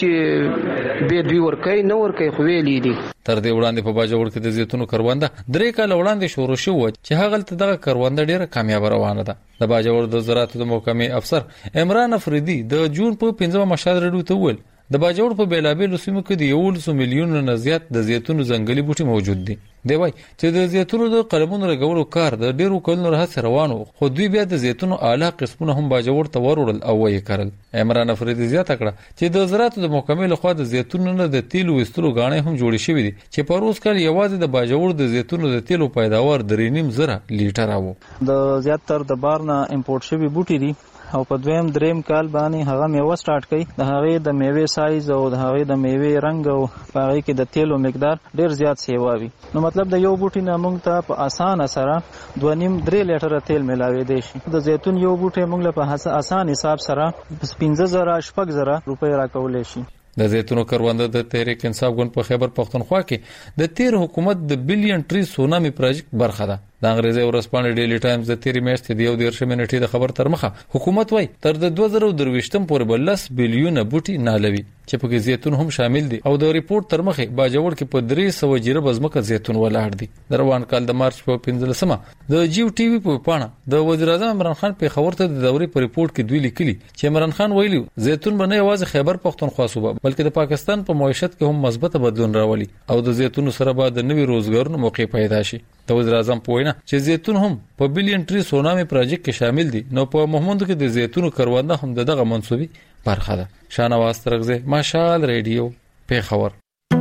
چې به دوی ورکې نه ورکې خو ویل دي. تر دې وړاندې په باجوړ کې د زیتونو کرونده درې کال وړاندې شروع شو چې هغه ته دغه کرونده ډیره کامیاب روانه ده. د باجوړ د زراعت د محکمې افسر عمران افریدي د جون په پنځمه مشال رډو ته ویل د باجوړ په بیلابېلو سیمو کې د یو سل میلیون نه زیات د زیتونو ځنګلي بوټي موجود دي. دی وای چې د زیتونو د قلمونو لګولو کار د ډیرو کلونو راهیسې روانو خو دوی بیا د زیتونو اعلی قسمونه هم باجوړ ته ورول او یې کړل. عمران افریدي زیاته کړه چې د زراعت د محکمې لخوا د زیتونو نه د تیلو وستلو غاڼې هم جوړې شوې دي چې په روز کال یوازې د باجوړ د زیتونو د تیلو پیداوار درې نیم زره لیټر وو. د زیاتره د بار نه امپورټ شوی بوټي دي او په دویم دریم کال باندې هغه میوه سٹارټ کړي. د هغه د میوه سایز او د هغه د میوه رنگ او هغه کې د تیلو مقدار ډیر زیات سیوا وي. نو مطلب د یو بوټي نه موږ ته په اسانه سره دوه نیم درې لیټر تیل ملاوي دي شي. د زیتون یو بوټي موږ له په اسان حساب سره پنځه زره شپږ زره روپۍ راکولای شي. د زیتونو کرونده د تحریک انصاف ګوند په خیبر پختونخوا کې د تیر حکومت د بلین ټری سونامي پروجیکټ برخه ده. د انګریزي ورځپاڼې ډیلی ټایمز د تیر میاشتې د یو دیرش منټې د خبر تر مخه حکومت وای تر د دوه زره درویشتم پورې بلس بلیون بوټي نالوي چې په کې زیتون هم شامل دي او د ریپورت تر مخه باجوړ کې په درې سوه جریب ازمکه زیتون ولاړ دي. د روان کال د مارچ په پنځلسمه د جیو ټي وي په پاڼه د وزیر اعظم عمران خان په خبر ته د دورې په ریپورت کې دوی لیکلي چې عمران خان ویلي زیتون باندې یوازې خیبر پختونخوا صوبه بلکې د پاکستان په معیشت کې هم مثبت بدلون راولي او د زیتون سره به د نوي روزګارونو موقع پیدا شي. د وزیر اعظم په وینا چې زیتون هم په بلین ټری سونامي پروجیکټ کې شامل دي نو په محمد کې د زیتونو کرونده هم دغه منسوبي برخه ده. شانواز ترغزه مشال ریډیو پیښور.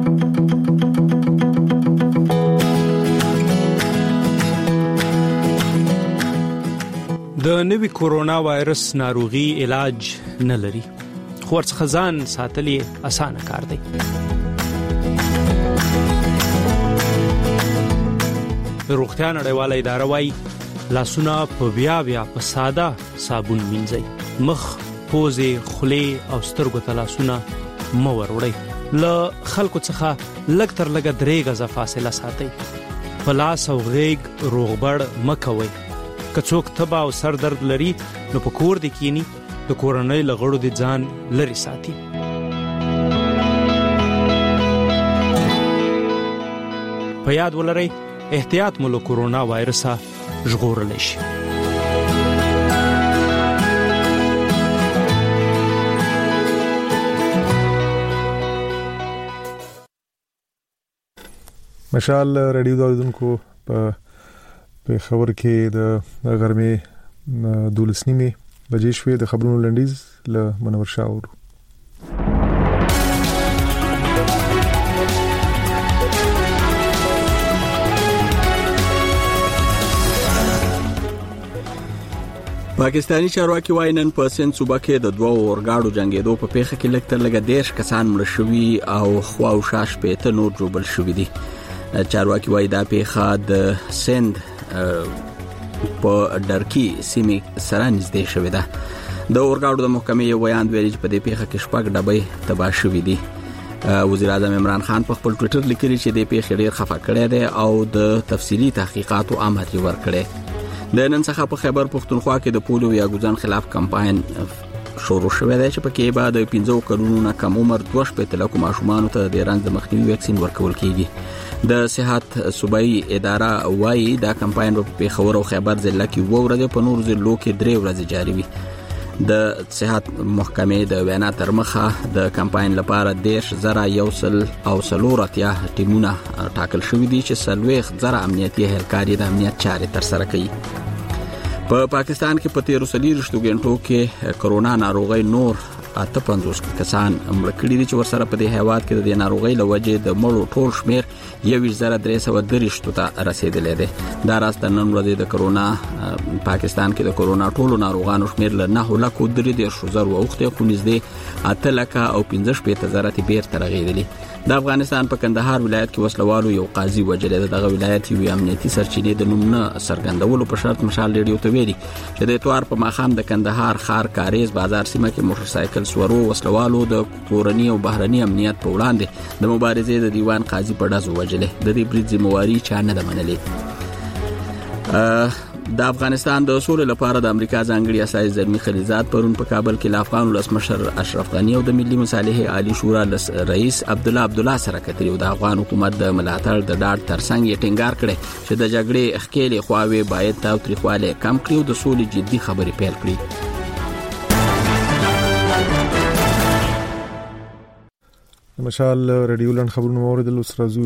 د نوي کورونا وایرس ناروغي علاج نه لري خو ورڅخه ځان ساتلې اسانه کار دی. روغتیا نړیواله اداره وايي لاسونه په بیا بیا په ساده صابون مینځئ. مخ، پوزې، خولې او سترګو ته لاسونه مه وروړئ. له خلکو څخه لږ تر لږه درې غزه فاصله ساتئ. په لاس او غېږ روغبړ مه کوئ. که څوک تبه او سر درد لري نو په کور دې کینی د کورنۍ له غړو دې ځان لرې ساتي. په یاد ولرئ احتیاط مو له کورونا وایرسه ژغورلی شي. مشال ریډیو داودونکو په خبر کې د غرمې دولس نیمه بجې شوې د خبرونو لنډیز له منور شاور. پاکستانی چارواکي وايي نن په سند صوبه کې د دوه اورګاډو جنگیدو په پیښه کې لږ تر لږه دیرش کسان مړ شوي او خوا او شا شپېته نور جوړ شوي دي. چارواکي وايي دا پیښه د سند په ډرکی سیمې سره نږدې شوې ده. د اورګاډو د محکمې یو بیان ویلي چې په دې پیښه کې شپږ ډبې تباه شوي دي. وزیر اعظم عمران خان په خپل ټوئیټر لیکلي چې د پیښې ډیر خفه کړی دی او د تفصیلی تحقیقاتو امر یې ورکړی. د نن څخه په خیبر پښتونخوا کې د پولیو یا ګوزن خلاف کمپاین شروع شوی دی چې په کې بعد پنځه کلونو نه کم عمر دوه شپږ لکه ماشومان ته د رنځ د مخنیوي ویکسین ورکول کیږي. د صحت صوبایي اداره وايي دا کمپاین په پیښور او خیبر ضلع کې وو ورځې په نور ضلعو کې درې ورځې جاری وي. د صحت محکمې د وینا تر مخه د کمپاین لپاره دیش زره یوسل او سلورتیا ټیمونه ټاکل شوې دي چې سلويخ زره امنیتي اهلکاري د امنیت چارې تر سره کوي. په پا پاکستان کې په تیرو سلیریشتو غنټو کې کرونا ناروغي نور اته پنځوس کسان مړ کړي دي چې ورسره په دې هیواد کې د ناروغي لوجې د مړو ټول شمیر یو زره درې سوه درشتو ته رسیدلی دی. دا راست نن ورځ د کرونا پاکستان کې د کرونا ټولو ناروغانو شمیر له نه لکه درې دیرش زره وخته خو نږدې اته لکه او پنځه شپږ زره ته بیرته رغېدلي. د افغانستان په کندهار ولایت کې وسلوالو یو قاضي وجلې دغه ولایت یو امنیتي سرچینې د نوم نه سرګندولو په شرط مشال ریډیو ته ویلي چې د اتوار په ماخام د کندهار خار کاریز بازار سیمه کې موټر سایکل سورو وسلوالو د کورنی او بهرنی امنیت په وړاندې د مبارزې د دیوان قاضي په ډزو وجلې. د دې برید ذمہواری چا نه ده منلې. د افغانستان د اصول لپاره د امریکا ځانګړي اساس زلمی خلیزات پرون په کابل کې د افغان ولسمشر اشرف غنی او د ملي مصالحې عالی شورا رئیس عبد الله عبد الله سره کتري او د افغان حکومت د ملاتړ د ډاډ ترڅنګ یې ټینګار کړي چې د جګړې اخکېلې خواوې باید تاوتریخواله کم کړي او د سولې جدي خبرې پیل کړي. مشال رادیو لند خبرونه اوریدل. اوس راځو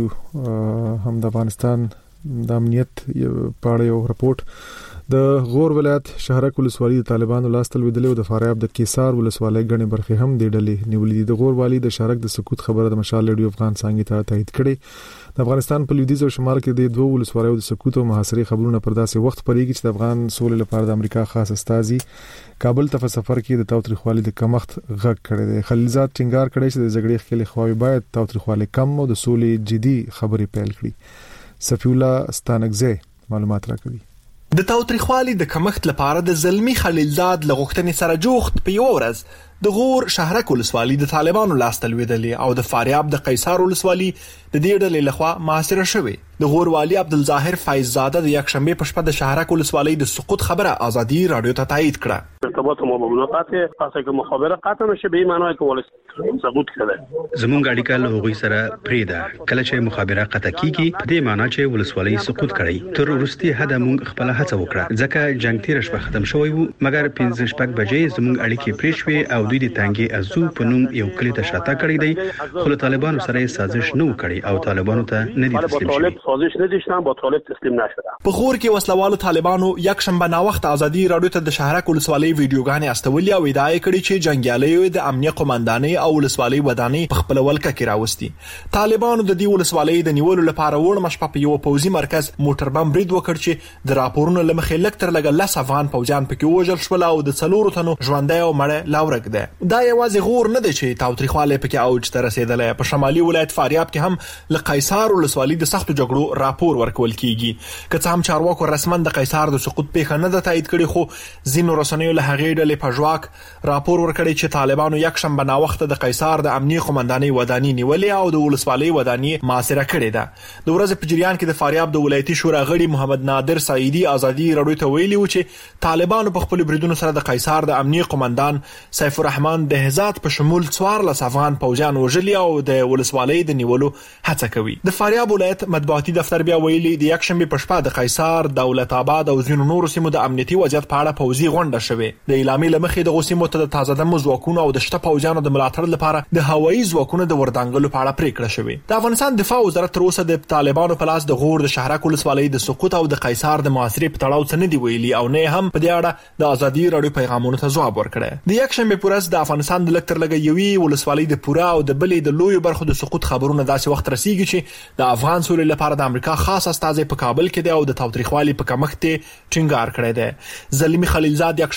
هم د افغانستان د امنیت په اړه یو رپورت. د غور ولایت شهرک ولسوالۍ د طالبانو لاس ته لویدلې او د فاریاب د کیسار ولسوالۍ غنې برخې هم د ډلې نیولې دي. د غور والی د شهرک د سقوط خبره د مشال رادیو افغان څنګه ته تایید کړي. د افغانستان په لویدیځ او شمال کې د دوه ولسوالیو د سقوط او محاصرې خبرونه پر داسې وخت پرېږي چې د افغان سولې لپاره د امریکا خاص استازي کابل ته په سفر کې د تاوتریخوالي د کمښت غږ کړی دی. خلیلزاد ټینګار کړی چې د جګړې خلې خواوې باید تاوتریخوالي کم او د سولې جدي خبرې پیل کړي. صفی الله ستانکزی معلومات راکړي. د تاوتریخوالي د کمښت لپاره د زلمی خلیلزاد لغښتنې سره جوخت په یو ورځ د غور شهرک ولسوالۍ د طالبانو لاس ته لویدلې او د فاریاب د قیصار ولسوالۍ د دې ډلې لخوا محاصره شوې. د غور والی عبدالظاهر فایززاده د یک شنبه په شپه د شهرک ولسوالۍ د سقوط خبره ازادي رادیو ته تایید کړه. ارتباط ما با مناقات خاصه که مخابره قطع نشه به این معنی که ولس سقوط کړي. زمونږ اړیکه له هغوی سره پریده کله چې مخابره قطع کیږي په دې معنی چې ولسوالۍ سقوط کړي. تر وروستي حد مونږ خپل هڅه وکړه ځکه جنگ تیر شپه ختم شوی وو مګر پنځه شپږ بجې زمونږ اړیکې پرې شوې او دوی د تانګي ازو په نوم یو کلی ته شاته کړی دی خو له طالبانو سره سازش نه وکړي او طالبانو ته نه دي تسلیم شوي. سازش نه دي با طالب تسلیم نشده. په غور کې وسلوالو طالبانو یک شنبه نا وخت ازادي رادیو ته د شهرک ولسوالۍ ویډیوګانې استولې او ادعا کړې چې جنگیالیو د امنیه قومندانۍ او ولسوالۍ ودانۍ په خپل ولکه کې راوستي. طالبانو د دې ولسوالۍ د نیولو لپاره وړ مشپه په یو پوځي مرکز موټر بم برید وکړ چې د راپورونو لمخې لکتر لګ لس افغان پوجان پکې وژل شول او د څلورو تنو ژوندۍ او مړه لاورګ ده. دا یوازې غور نه دی چې تاوتریخواله پکې اوج ته رسیدلې. په شمالي ولایت فاریاب کې هم ل قیصار ولسوالۍ د سختو جګړو راپور ورکول کیږي. که څه هم چارواکو رسمن د قیصار د سقوط پیښه نه ده تایید کړې خو ځینو رسنیو له هغې ډلې په ژواک راپور ورکړی چې طالبانو یک شنبه نا وخت د قیصار د امنیه قومندانۍ ودانۍ نیولې او د ولسوالۍ ودانۍ محاصره کړې ده. د ورځې په جریان کې د فاریاب د ولایتي شورا غړي محمد نادر سعیدي ازادي رادیو ته ویلي و چې طالبانو په خپل بریدونو سره د قیصار د امنیه قومندان سیف الرحمن دهزات په شمول څوارلس افغان پوجان وژلي او د ولسوالۍ د نیولو هڅه کوي. د فاریاب ولایت مطبوعاتي دفتر بیا ویلي د یک شنبه په شپه د قیصار دولت آباد او ځینو نورو سیمو د امنیتي وضعیت په اړه پوځي غونډه شوې. د اعلامیې لمخې د غوسیمو ته د تازه دمو ځواکونو او د شته پوجانو د ملاتړ لپاره د هوایي ځواکونو د وردانګلو په اړه پریکړه شوې. د افغانستان دفاع وزارت تر اوسه د طالبانو په لاس د غور د شهرک ولسوالۍ د سقوط او د قیصار د محاصرې په تړاو څه نه دی ویلي او نه هم په دې اړه د ازادي رادیو پیغامونو ته ځواب ورکړی. د یک شنبه په ورځ د افغانستان د لکتر لګ یوې ولسوالۍ د پورا او د بلې د لوی برخو د سقوط خبرونه داسې وخت رسیږي چې د افغان سولې لپاره د امریکا خاص استازي په کابل کې دی او د تاوتریخوالي په کمښت ټینګار کړی دی. زلمی خلیلزاد یک شنبه په کابل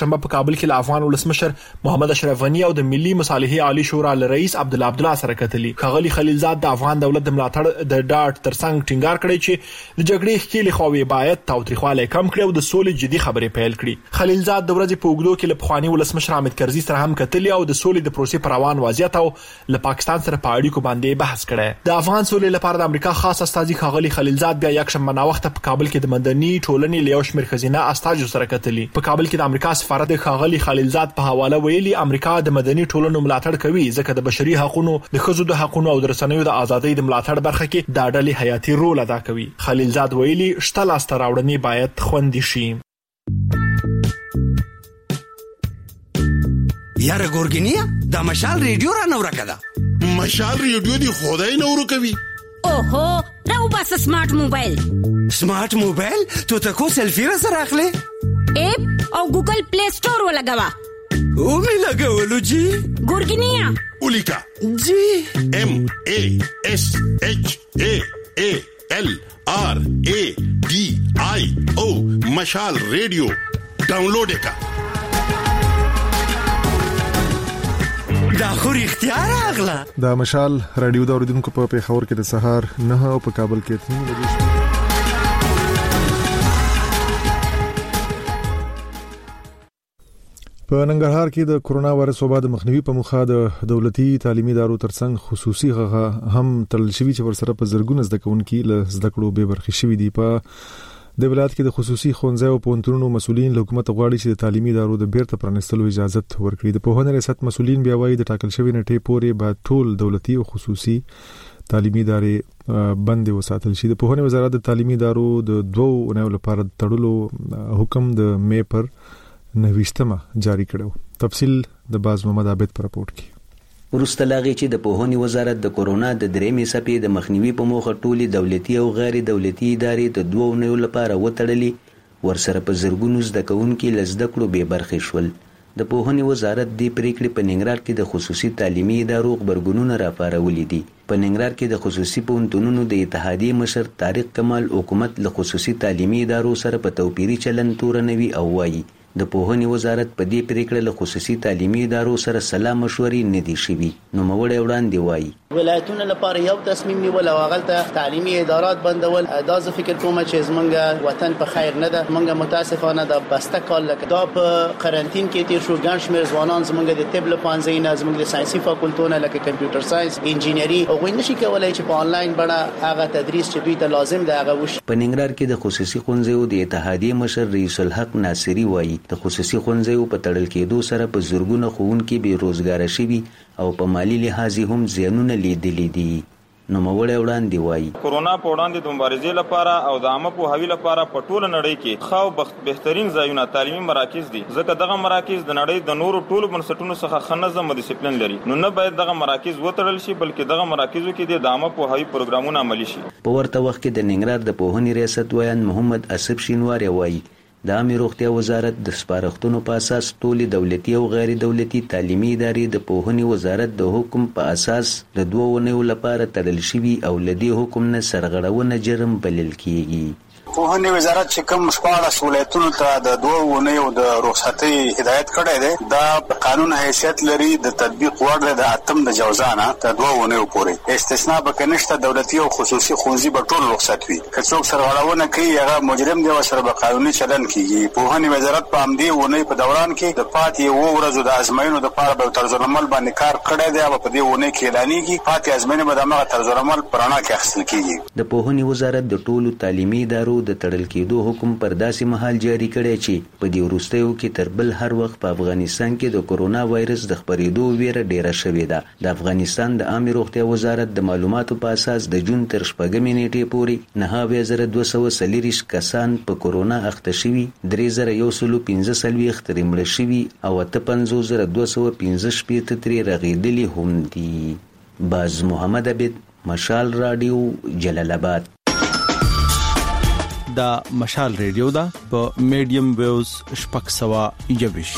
کابل کې افغان ولسمشر محمد اشرف غنی او د ملي مصالحې عالی شورا رئیس عبد الله عبد الله سره کتلي. ښاغلي خلیلزاد د افغان دولت د ملاتړ د ډاټ ترڅنګ ټینګار کړی چې د جګړې ښکېلې خواوې باید تاوتریخوالی کم کړي او د سولې جدي خبرې پیل کړي. خلیلزاد د ورځې په اوږدو کې له پخواني ولسمشر حامد کرزي سره هم کتلي او د سولې د پروسې پر روان وضعیت او له پاکستان سره په اړیکو باندې بحث کړی. د افغان سولې لپاره د امریکا خاص استازي ښاغلي خلیلزاد بیا یکشنبه ناوخته په کابل کې د مدني ټولنې له یو شمېر ښځینه استازو سره کتلي. په کابل کې د امریکا سفارت د ښاغلي خلیلزاد په حواله ویلي امریکا د مدني ټولنو ملاتړ کوي ځکه د بشري حقوقو، د ښځو د حقوقو او د رسنیو د ازادۍ د ملاتړ برخه کې دا ډلې حیاتي رول ادا کوي. خلیلزاد ویلي شته لاسته راوړنې باید خوندي شي. یاره ګورګینیا دا مشال ریډیو را نو راکړه. مشال ریډیو دی خدای نو ورو کوي. اوهو راو بس سمارټ موبایل. سمارټ موبایل ته تاسو سلفي را سره اخلي؟ اپ او ګوګل پلی سٹور ولګوا. او می لګولو جی. ګورګینیا اولیکا جی ام ا اس اچ ا ا ال آر ا ډي آی او مشال ریډیو ډاونلوډ وکړه. دا خو رښتیا راغله. دا مشال رادیو د اوریدونکو په پیښور کې د سهار نه او په کابل کې اته بجې شوه. په ننګرهار کې د کورونا وایرس وبا د مخنیوي په موخه د دولتي تعلیمي ادارو ترڅنګ خصوصي غغه هم تړل شوی چې ورسره په زرګونه زده کوونکي له زده کړو به برخې شوی دي. په د ولایت کې د خصوصي ښوونځي او پوهنتونونو مسؤلین له حکومت غواړي چې د تعلیمي ادارو د بیرته پرانستلو اجازه ورکړي. د پوهنې ریاست مسؤلین بیا وايي د ټاکل شوی نیټې پورې به ټول دولتي او خصوصي تعلیمي ادارې بند وساتل شي. د پوهنې وزارت د تعلیمي ادارو د دوه اونیو لپاره تړلو حکم د مې پر نوښتمه جاری کړو. تفصیل د باز محمد عابد پر راپورټ کې. ورسته لاغي چې د پوهنې وزارت د کورونا د درېمې څپې د مخنیوي په موخه ټولې دولتي او غیر دولتي ادارې د دوه اونیو لپاره وتړلې، ورسره په زرګونو زده کوونکي له زده کړو بې برخې شول. د پوهنې وزارت دې پریکړې په ننګرهار کې د خصوصي تعلیمي ادارو خبرګونونه راپارولي دي. په ننګرهار کې د خصوصي پوهنتونونو د اتحادیې مشر طارق کمال حکومت له خصوصي تعلیمي ادارو سره په توپیري چلند تورنوي او وایي د پوهنې وزارت په دې پریکړه له خصوصي تعلیمي ادارو سره سلا مشورې نه دي شوي. نو موړی وړاندې وایي ولایتونه لپاره یو تصمیم نیول او هغه تعلیمي ادارات بندول. دا زه فکر کوم چې زمونږ وطن په خیر نه ده. مونږ متاسفانه د بسته کال لکه دا په قرنټین کې تیر شو. ګڼ شمېر ځوانان زمونږ د طب له پوهنځي نه، زمونږ د ساينسي فاکولټونه لکه کمپیوټر ساينس، انجینری او غوښنه نشي کولای چې په انلاین بڼه هغه تدریس چې دوی ته لازم ده هغه وشي. په ننګرهار کې د خصوصي ښوونځیو د اتحادیې مشر رئیس الحق ناصری وایي د خصوصي ښوونځیو په تړل کېدو سره په زرګونه ښوونکي بې روزګاره شوي او په مالی لحاظ هم زیانونه لیدلي دي. نو موړی وړاندې وایي کورونا په وړاندې د مبارزې لپاره او د عامه پوهاوي لپاره په ټوله نړۍ کې خو بهترین ځایونه تعلیمي مراکز دي، ځکه دغه مراکز د نړۍ د نورو ټولو بنسټونو څخه ښه نظم او ډیسپلین لري. نو نه باید دغه مراکز وتړل شي بلکې دغه مراکزو کې د عامه پوهاوي پروګرامونه عملي شي. په ورته وخت کې د ننګرهار د پوهنې ریاست ویان محمد اسب شینواری وایي د عامه روغتیا وزارت د سپارښتنو په اساس ټولې دولتي او غیر دولتي تعلیمي ادارې د پوهنې وزارت د حکم په اساس د دوه اونیو لپاره تړل شوي او لدی حکم نه سرغړونه جرم بلل کیږي. پوهنې وزارت چې کوم شپاړس ولایتونو ته د دوه اونیو د رخصتۍ هدایت کړی دی دا په قانون حیثیت لري د تطبیق وړ دی د اتم د جوزانه د دوه اونیو پورې. استثناء به نشته، دولتي او خصوصي ښوونځي به ټول رخصت وي. که څوک سرغړونه کوي هغه مجرم دی او سره به قانوني چلند کیږي. پوهنې وزارت په همدې اونۍ په دوران کې د پاتې اووه ورځو د ازموینو دپاره به طرزالعمل باندې کار کړی دی او په دې اونۍ کې اعلانیږي. پاتې ازموینې به د همغه طرزالعمل په رڼا کې اخیستل کیږي. د پوهنې وزارت د ټولو تعلیمي ادارو د تړل کېدو حکم پر داسې مهال جاری کړی چې په دې وروستیو کې تر بل هر وخت په افغانستان کې د کورونا وایرس د خپرېدو ویره ډیره شوې ده. د افغانستان د عامه روغتیا وزارت د معلوماتو په اساس د جون تر شپږمې نیټې پورې نهه اویا زره دوه سوه څلېرویشت کسان په کورونا اخته شوي، درې زره یو سلو پنځه څلوېښت ترې مړه شوي او اته پنځوس زره دوه سوه پنځه شپېته ترې رغېدلي هم دي. باز محمد عبید، مشال رادیو، جلال آباد. دا مشال ریډیو دا په میډیم ویوز شپږ سوه یوویش.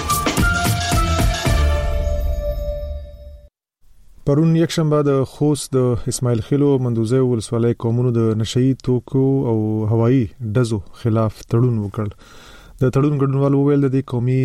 پرون یکشنبه د خوست د اسماعیل خیلو مندوزه ولسوالۍ قومونو د نشئی توکو او هوایی ډزو خلاف تړون وکړ. د تړون ګډونوالو ویل د قومي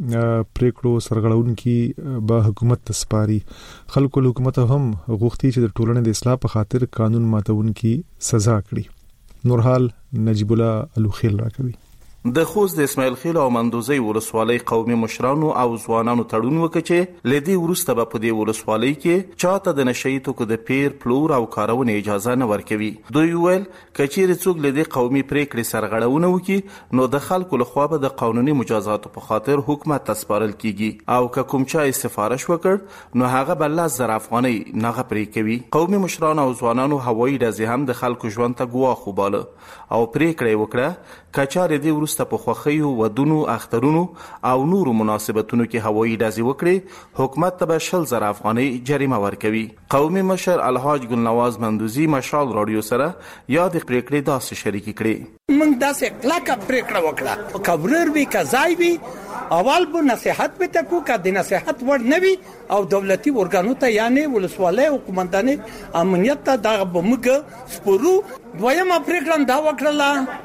پریکړو سرغړونکي به حکومت تسپاري. خلکو له حکومت هم غوښتي چې د ټولنې د اصلاح په خاطر قانون ماتونکي سزا کړي. نورحال نجیب الله الوخیل راکوي. د خوست د اسماعیل خیل او مندوزی ولسوالۍ قومي مشرانو او ځوانانو تړون وکړ چې لدی ورسته په دې ولسوالۍ کې چاته د نشئی توکو د پیر پلور او کارونه اجازه نه ورکوي. دوی ویل کچېر څوک لدی قومي پریکړې سرغړونه وکړي نو د خلکو لخوا به د قانوني مجازاتو په خاطر حکومت تسپارل کیږي او که کوم چا سفارش وکړ نو هغه بل لاس زر افغانۍ نه پرې کوي. قومي مشرانو او ځوانانو هوایي ډزې هم د خلکو ژوند ته ګواښ وباله او پریکړه وکړه کچار دې ورسته په خوخیو ودونو اخترونو او نورو مناسبتونو کې هوایي ډزې وکړي حکومت ته به شل زر افغانۍ جریمه ورکوي. قومي مشر الحاج ګلنواز مندوزی مشال رادیو سره یاد پریکړې داسې شریک کړي. من داسې کلاکه پریکړه وکړه کورر وی کزای وی اول به نصيحت به تکو که د نصيحت ور نوي او دولتي ورګانو ته یعنی ولسوالۍ او قومنداني امنیت ته دغه بمګ سپورو. دویمه پریکړه دا وکړه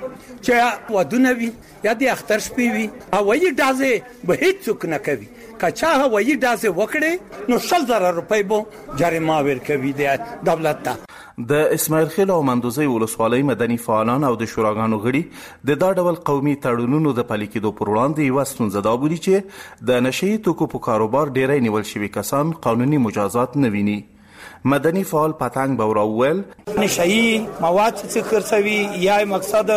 چې ودونه وي یا د اختر شپې وي هوایي ډازې به هیڅوک نه کوي. کچا هوایي ډازې وکړي نو شل زره روپۍ به جریمه ورکوي د دولت ته. د اسماعیل خیل او مندوزی ولسوالۍ مدني فعالان او د شوراګانو غړي د دا ډول قومي تړونونو د پلي کېدو پر وړاندې یوه ستونزه دا بولي چې د نشئی توکو په کاروبار ډیری نیول شوي کسان قانوني مجازات نه ویني. مدني فعال پتنګ باور اول نشئی مواد چې خرڅوي یا مقصد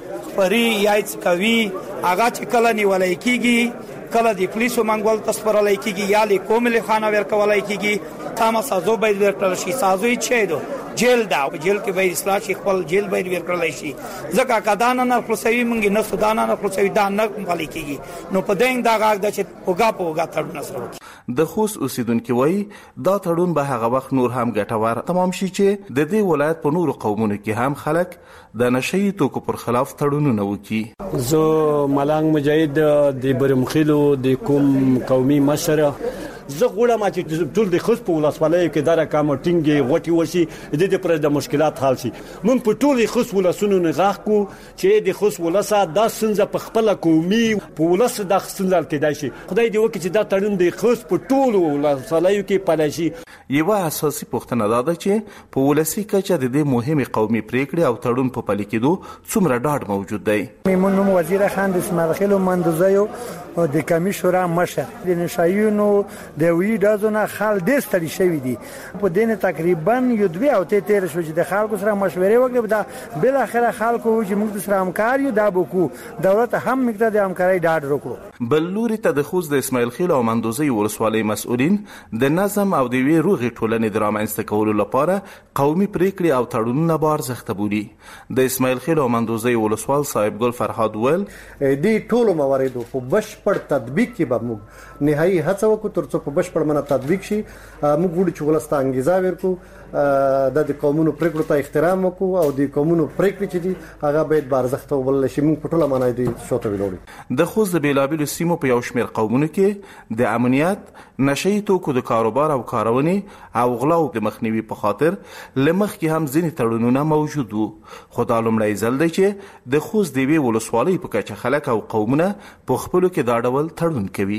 پری یا چې کوي هغه چې کله نیولای کیږي کله د پولیسو منګول تسپرلای کیږي یا له کومل خانه ورکولای کیږي تاسو سازو به ورکړل شي سازو یې چي دو جیل دا جیل کې به اصلاح شي خپل جیل به ورکړل شي ځکه کدان نه خپلسوي مونږ نه سودان نه خپلسوي دا نه مخالي کیږي نو په دین دا غاګ د چې اوګه په اوګه تړون سره. د خوست اوسیدونکو وایي دا تړون به هغه وخت نور هم ګټور تمام شي چې د دې ولایت په نورو قومونو کې هم خلک د نشئی توکو پر خلاف تړونونه وکړي. زه ملنګ مجاهد د برمخیلو د کوم قومي مشر زه غواړم چې ټول د خوست په ولسوالۍ کې دا رقم ټینګي غوټي وشي د دې پر د مشکلات حل شي. مونږ په ټول خوست ولسونو نه غاښ کو چې د خوست ولسا د سنځ په خپل قومي په ولس د خصندل کېدای شي. خدای دې وکړي چې دا تړون د خوست په ټول ولسوالۍ کې پلی شي. یوه اساسي پوښتنه دا ده چې په ولسي کچه د دې مهمه قومي پریکړې او تړون په پلي کېدو څومره ډاډ موجود دی. میمون نوم وزیر خان د اسماعیل خیل او مندوزی او د کمی شورا مشر د نشایونو د وی دازونه خال د ستړي شوی دي په دین تقریبا یو دوی او ته تیر شو چې د خلکو سره مشورې وکړي دا بل اخره خلکو چې موږ سره همکار یو دا بوکو دولت هم مقدار د همکاري ډاډ وکړو. بل لوري ته د خوست د اسماعیل خیل او مندوزی ولسوالۍ مسؤلین د نظم او د وی روغي ټولنې د رامنځته کولو لپاره قومي پریکړې او تړونونه به ارزښت بولي. د اسماعیل خیل او مندوزی ولسوال صاحب ګل فرهاد ول د ټولو مواردو په بشپړ تطبیق کې به موږ نهایي هڅه وکړو ترڅو په بشپړ منه تطبیق شي. موږ وړو چې ولسته انګیزه ورکو د قومونو پریکړو ته احترام وکړو او د قومونو پریکړې چې دي هغه باید بارزښت وبلل شي. موږ په ټوله معنی دی شوته ویلوړو. د خوست د بیلابیلو سیمو په یو شمېر قومونو کې د امنیت نشئی توکو د کاروبار او کارونې او غلاو د مخنیوي په خاطر لمخ کې هم ځینې تړونونه موجود وو. خو دا لومړی ځل دی چې د خوست د یوې ولسوالۍ په کچه خلک او قومونه په خپلو کې دا ډول تړون کوي.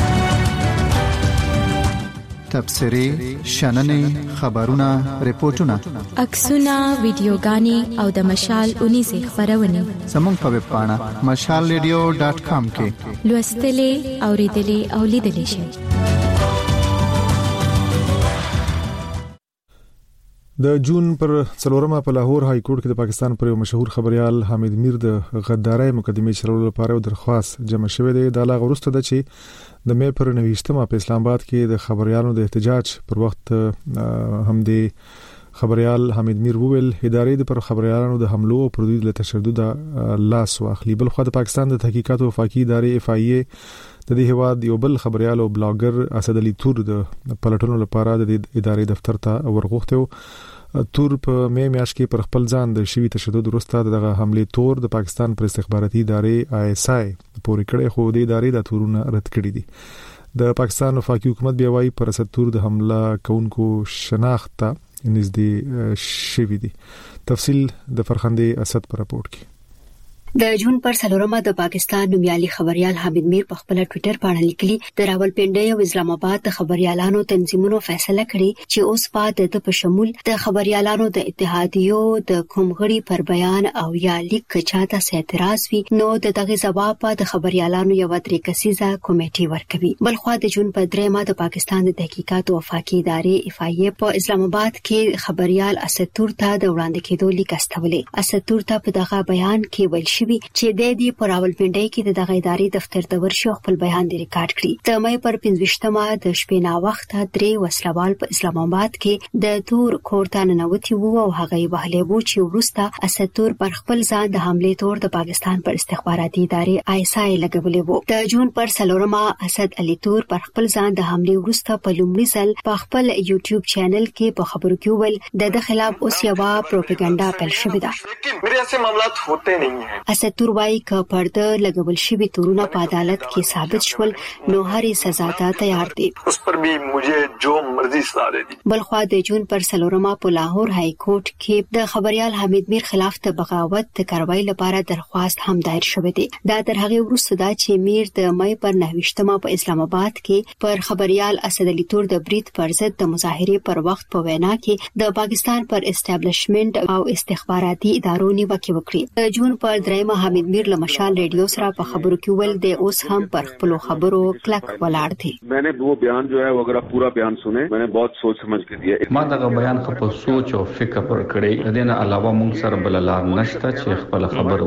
تبصرې شننې خبرونه ریپورتونه عکسونه ویډیوګانې او د مشال اونیزه خبرونه زموږ په ویب پاڼه مشال ریډیو ډاټ کام کې لوستلې اوریدلې او لیدلې شئ. د جون پر څلورمه په لاهور های کورټ کې د پاکستان پر یو مشهور خبريال حامد میر د غدارۍ مقدمه چلولو لپاره درخواست جمع شوې ده. د لاغ وروسته د چې د مې پر نوښتمه په اسلام آباد کې د خبريالانو د احتجاج پر وخت هم د خبريال حامد میر وویل ادارې د پر خبريالانو د حملو او پر دوی له تشدد لاس واخلي. بل خو د پاکستان د تحقیقات او وفاقي ادارې اف ای ای د دې هواد یو بل خبريال او بلاګر اسد علي تور د پلټونو لپاره د ادارې دفتر ته ورغوښته. تور په مې میاشت کې پر خپل ځان د شوی تشدد وروسته دغه حمله تور د پاکستان پر استخباراتي ادارې آی اس آی پورې کړې خو د ادارې د تورونه رد کړې دي. د پاکستان وفاقي حکومت بیا وايي پر اسد تور د حمله کونکو شناخت ته نږدې شوی دي. تفصیل د فرخندې اسد پر راپورټ کې. د جون پر څلورمه د پاکستان نومیالي خبريال حامد میر په خپل ټوئیټر باندې لیکلي د راولپنډي او اسلام آباد د خبريالانو تنظیمونو فیصله کړې چې اوس بعد د په شمول د خبريالانو د اتحادیو د کومغړي پر بیان او یا لیک چاته اعتراض وي نو د دغه جواب د خبريالانو یو درې کسیزه کمیټي ورکوي. بلخو د جون په درېمه د پاکستان د تحقیقات او وفاقي ادارې اف ای ای په اسلام آباد کې خبريال اسطور ته د وړاندې کېدو لیک استولې. اسطور ته په دغه بیان کې ویل شوی چې د دې پر راولپنډي کې د دغه ادارې دفتر ته ورشي خپل بیان دی ریکارډ کړی. د مې پر پنځوستمه د شپې نا وخت درې وسلوال په اسلام آباد کې د تور کورتان نوتی وو او هغه وهلې وو چې ورسته اسطور پر خپل ځان د حمله تور د پاکستان پر استخباراتي ادارې آی اس آی لګولې وو. د جون پر څلورمه اسد علي تور پر خپل ځان د حمله ورسته په لومړي ځل په خپل یوټیوب چینل کې په خبرو کې ویل د خلاف اوس یو پروپاګاندا پیل شوې ده. میرے ایسے معاملات ہوتے نہیں ہیں. اسطور وايي ک پرده لګول شوی تورونه په عدالت کې ثابت شول نو هرې سزا ته تیار دي. اس پر بھی مجھے جو مرضی سزا دي. بلخو د جون پر څلورمه په لاهور های کورټ کې د خبريال حامد میر خلاف د بغاوت د کاروایی لپاره درخواست هم دایر شوې ده. دا تر هغه وروسته دا چې میر د مې پر نهویشتمه په اسلام آباد کې پر خبريال اسد علي تور د بریټ پر ضد د مظاهره پر وخت په وینا کې د پاکستان پر اسټابلیشمنت او استخباراتي ادارو نیوکه وکړه. د جون پر درېمه حامد میر له مشال ریډیو سره په خبرو کې ول د اوس هم پر خپل خبرو کلک ولاړ دي. میں نے وہ بیان جو ہے وہ اگر آپ پورا بیان سنیں میں نے بہت سوچ سمجھ کے دیا. ما دا بیان خو په سوچ او فکر پر کړی. د دې علاوه موږ سره بل لار نشته چې خپل خبر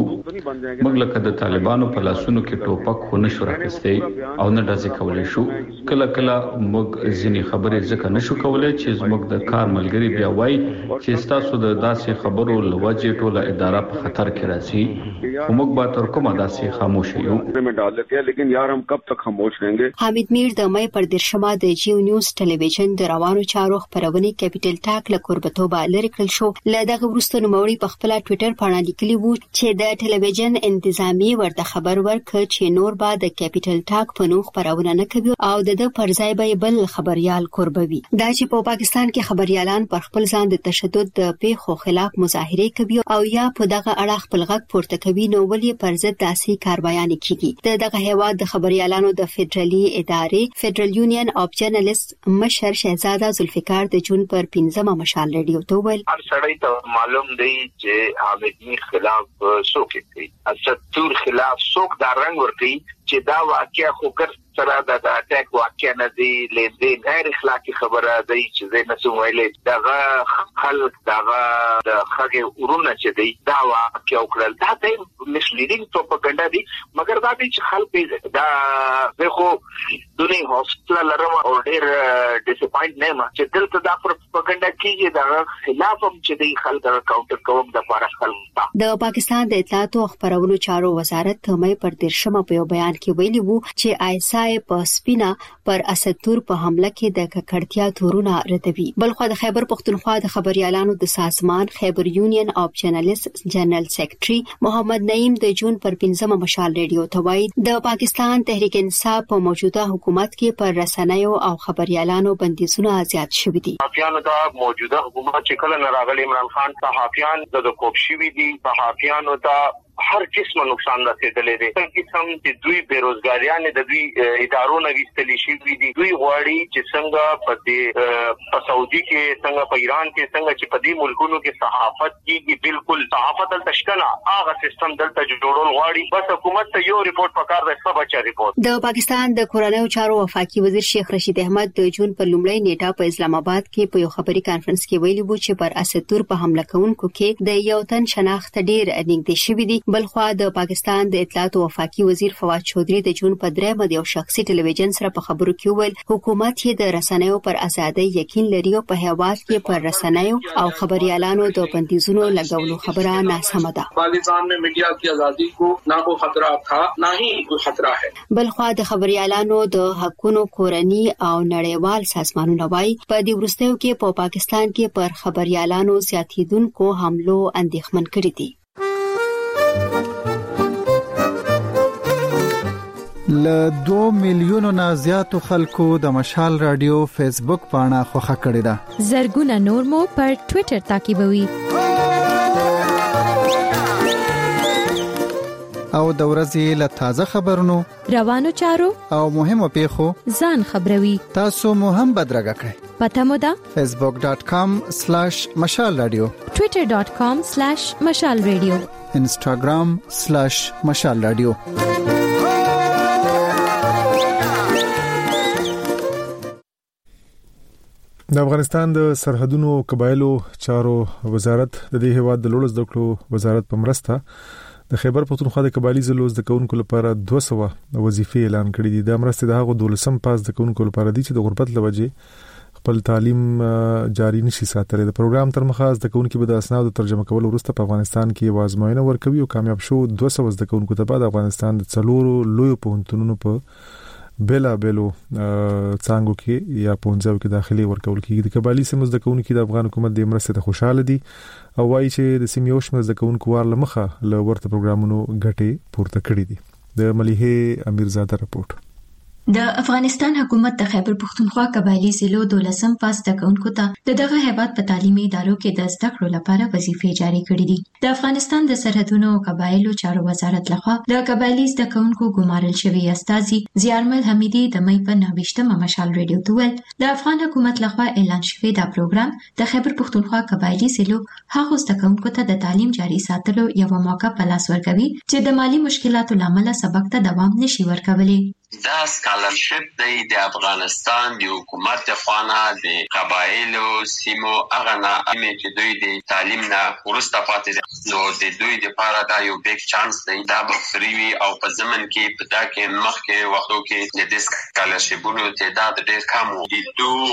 وکړو. موږ لکه د طالبانو په لاسونو کې ټوپک خو نشو راکستي او نه داسې کولای شو. کله کله موږ ځینی خبرې ځکه نشو کولای چې زموږ د کار ملګری بیا وای چې تاسو د داسې خبرو لوجه ټوله اداره په خطر کې راځي. موږ به تر کومه داسې خاموش یو. لیکن یار هم کب تک خاموش رہیں گے. حامد میر د مې پر درشمه د جیو نیوز ټلویزیون د روانو چارو خبرونه کیپټل ټاک له قربتوبه لری کړل شو. له دغه وروسته نوموړي په خپل ټوئیټر باندې لیکلی وو چې د ټلویزیون انتظامی ورته خبر ورکړ چې نور به د کیپټل ټاک په نوم خبرونه نه کوي او د پر ځای به بل خبريال قربوي. دا چې په پاکستان کې خبريالان پر خپل ځان د تشدد د پیښو خلاف مظاهره کوي او یا په دغه اړه خپل غږ پورته کوي نو ولې پر ضد داسې کاروایان کیږي. دغه هیواد د خبريالانو د فدرالي ادارې فدرال یونین اف جرنالست مشر شهزاده ذوالفقار د جون پر پنځمه مشال ریډیو ته ویل هر سړی ته معلوم دی چې حامد میر خلاف څوک کوي. اسطور خلاف څوک دا رنگ ورکي چې دا واقعیا خو ګر سره د اٹیک واقعیا نه دی لیندې غیر اخلاقی خبره دی چې زه نسم ویلې دغه خلک دغه د خګه ورونه چې دی دا واقعیا وکړل دا د مسلیډینګ پروپاګاندا دی مګر دا دی چې خلک دا دغه دني هوسپټل لرم او ډیر ډیسپاینټ نه ما چې دلته دا پروپاګاندا کیږي دا خلاف هم چې دی خلک کاونټر کوم د فارغ خلک. د پاکستان د اطلاعات او خبرونو چارو وزارت مې پر درشمه په بیان کې ویلي وو چې آی اس آی په سپینا پر اسطور په حمله کې د ککړتیا تورونه ردوي. بلخو د خیبر پختونخوا د خبريالانو د سازمان خیبر یونین اف جرنالست جنرال سیکریټري محمد نعیم د جون پر پنځمه مشال ریډیو ته وایي د پاکستان تحریک انصاف په موجوده حکومت کې پر رسنیو او خبريالانو بندیزونه زیات شوي دي. صحافیانو د موجوده حکومت چې کله ناراغلی عمران خان صحافیان د کوب شوي دي. صحافیانو ته هر قسمه نقصان رسیدلې دي. څنګه قسم چې دوی بیروزګاریان د دوی ادارو نه وستلی شي دي. دوی غواړي چې څنګه په دې په سعودي کې څنګه په ایران کې څنګه چې په دې ملکونو کې صحافت کیږي بالکل صحافت تشکنا هغه سیستم دلته جوړول غواړي. بس حکومت ته یو ریپورت پکار دی سبا چا ریپورت. د پاکستان د کورنیو چارو وفاقي وزیر شیخ رشید احمد د جون په لومړۍ نیټه په اسلام آباد کې په یو خبري کانفرنس کې ویلي وو چې پر اسطور په حمله کوونکو کې د یو تن شناخت ډیر نږدې شوی دی. بلخو د پاکستان د اطلاعات او وفاقي وزیر فواد چودري د جون په درېمه د یو شخصي ټلویزیون سره په خبرو کې ویل حکومت یې د رسنیو پر ازادۍ یقین لري او په هیواد کې پر رسنیو او خبريالانو د بندیزونو لګولو خبره ناسمه ده. پاکستان میں میڈیا کی آزادی کو نہ کوئی خطرہ تھا نہ ہی کوئی خطرہ ہے. بلخو د خبريالانو د حقونو کورنی او نړیوال سازمانونو وايي په دې وروستیو کې په پاکستان کې پر خبريالانو زیاتیدونکو حملو اندېښمن کړي دي. ل دو میلیونو نه زیاتو خلکو د مشال رادیو فیسبوک پاڼه خوښه کړې ده. زرګونه نور مو پر ټوئیټر تعقیبوي. او د ورځې له تازه خبرونو روانو چارو او مهمو پیښو ځان خبروي. تاسو مو هم بدرګه کړئ. پته مو ده فیسبوک ډاٹ کام سلیش مشال رادیو، ټویټر ډاٹ کام سلیش مشال رادیو، انسټاګرام سلیش مشال رادیو. د افغانستان د سرحدونو او قبایلو چارو وزارت د دې هیواد د لوړ زده کړو وزارت په مرسته د خیبر پختونخوا د قبایلی ضلعو زده کوونکو لپاره دوه سوه وظیفې اعلان کړې دي. د مرستې د هغو دولسم پاس د کوونکو لپاره دي چې د غربت لوجې خپل تعلیم جاری نشي ساتلی. د پروګرام تر مخه زده کوونکو به د اسنادو ترجمه کول وروسته په افغانستان کې وازموینه ورکوي او کامیاب شو دوه سوه زده کوونکو ته بعد افغانستان د څلورو لویو پوهنتونونو په بلا بلو څنګه کې یا پونځو کې داخلي ورکول کېږي. د قبایلی سیمو زده کوونکو د افغان حکومت د مرستې ته خوشاله دي او وايي چې د سیمې اوشمه زده کوونکو وار لمخه له ورته پروګرامونو ګټې پورته کړې دي. د مليحه امیرزاده رپورت. د افغانستان حکومت د خیبر پختونخوا قبایلی ضلعو دولسم پاس د کوونکو ته د دغه هیواد په تعلیمي ادارو کې د زده کړو لپاره وظیفې جاری کړې دي. د افغانستان د سرحدونو او قبایلو چارو وزارت لخوا د قبایلی زده کوونکو ګمارل شوی استازي زیارمل حمیدي د مې په نوښتمه مشال رادیو ته ویل د افغان حکومت لخوا اعلان شوی دا پروګرام د خیبر پختونخوا قبایلی ضلعو هغو زده کوونکو ته د تعلیم جاری ساتلو یو موقع په لاس ورکوي چې د مالی مشکلاتو لامل سبق ته دوام نشي ورکولی. دا سکالرشپ دی د افغانستان د حکومت د خوانه د قبایلو سیمو هغه نه چې دوی د تعلیم نه ورسته پاتې دي نو د دوی لپاره دا یو بیگ چانس دی. دا به فری وي او په زمن کې په دا کې مخکې وختو کې د دې سکالرشپونو تعداد ډېر کم و. د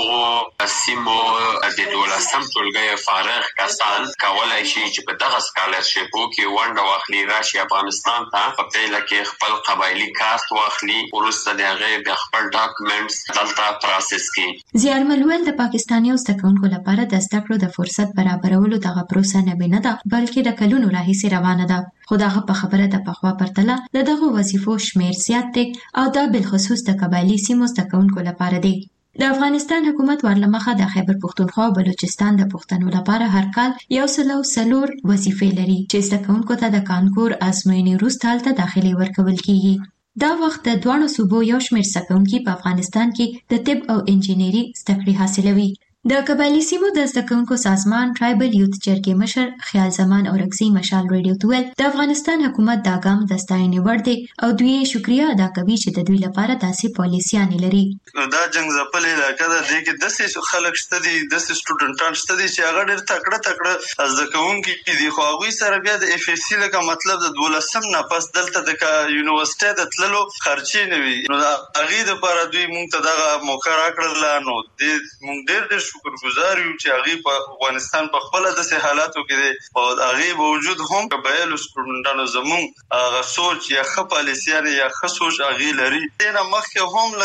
دوه سیمو د دولسم ټولګي فارغ کسان کولای شي چې په دغه سکالرشپو کې ونډه واخلي، راشي افغانستان ته په پیله کې خپل قبایلی کارت واخلي، ورسته د هغه د خپل ډاکومېنټس دلته پروسس کړي. زیارمل ویل د پاکستاني زده کوونکو لپاره د زده کړو د فرصت برابرولو دغه پروسه نه بنه ده بلکې د کلونو راهیسې روانه ده. خو دغه په خبره د پخوا پرتله د دغه وظیفو شمیر زیات دی او دا بالخصوص د قبایلی سیمو زده کوونکو لپاره دی. د افغانستان حکومت ورلمخه د خیبر پختونخوا او بلوچستان د پښتنو لپاره هر کال یو سلو سلور وظیفې لري چې زده کوونکو ته د کانکور ازموینې وروسته هلته داخلي ورکول کیږي. دا وخت د دوانو صوبو یو شمېر زده کوونکي په افغانستان کې د طب او انجینري زده کړې حاصلوي. د قبایلی سیمو د زده کوونکو سازمان ټرایبل یوت جرګې مشر خیال زمان اورکزي مشال رادیو ته ویل د افغانستان حکومت دا ګام د ستاینې وړ دی او دوی شکریا ادا کوي چې د دوی لپاره داسې پالیسیانې لري. دا جنگ ځپل علاقه ده د کې داسې خلک شته دي، داسې سټوډنټان شته دي چې هغه ډېر تکړه تکړه زده کوونکي دي، خو هغوی سره بیا د اف اس سی لکه مطلب د دولسم نه پس دلته د یونیورسيټي د تللو خرچې نه وي. نو هغې دپاره دوی موږ ته دغه موقع راکړله. نو موږ ډېر ډېر شکرګزار یو چې هغې په افغانستان په خپله داسې حالاتو کې دی او هغې باوجود هم قبایلو سټوډنټانو زموږ هغه سوچ یا ښه پالیسیانې یا ښه سوچ هغې لري. دې نه مخکې هم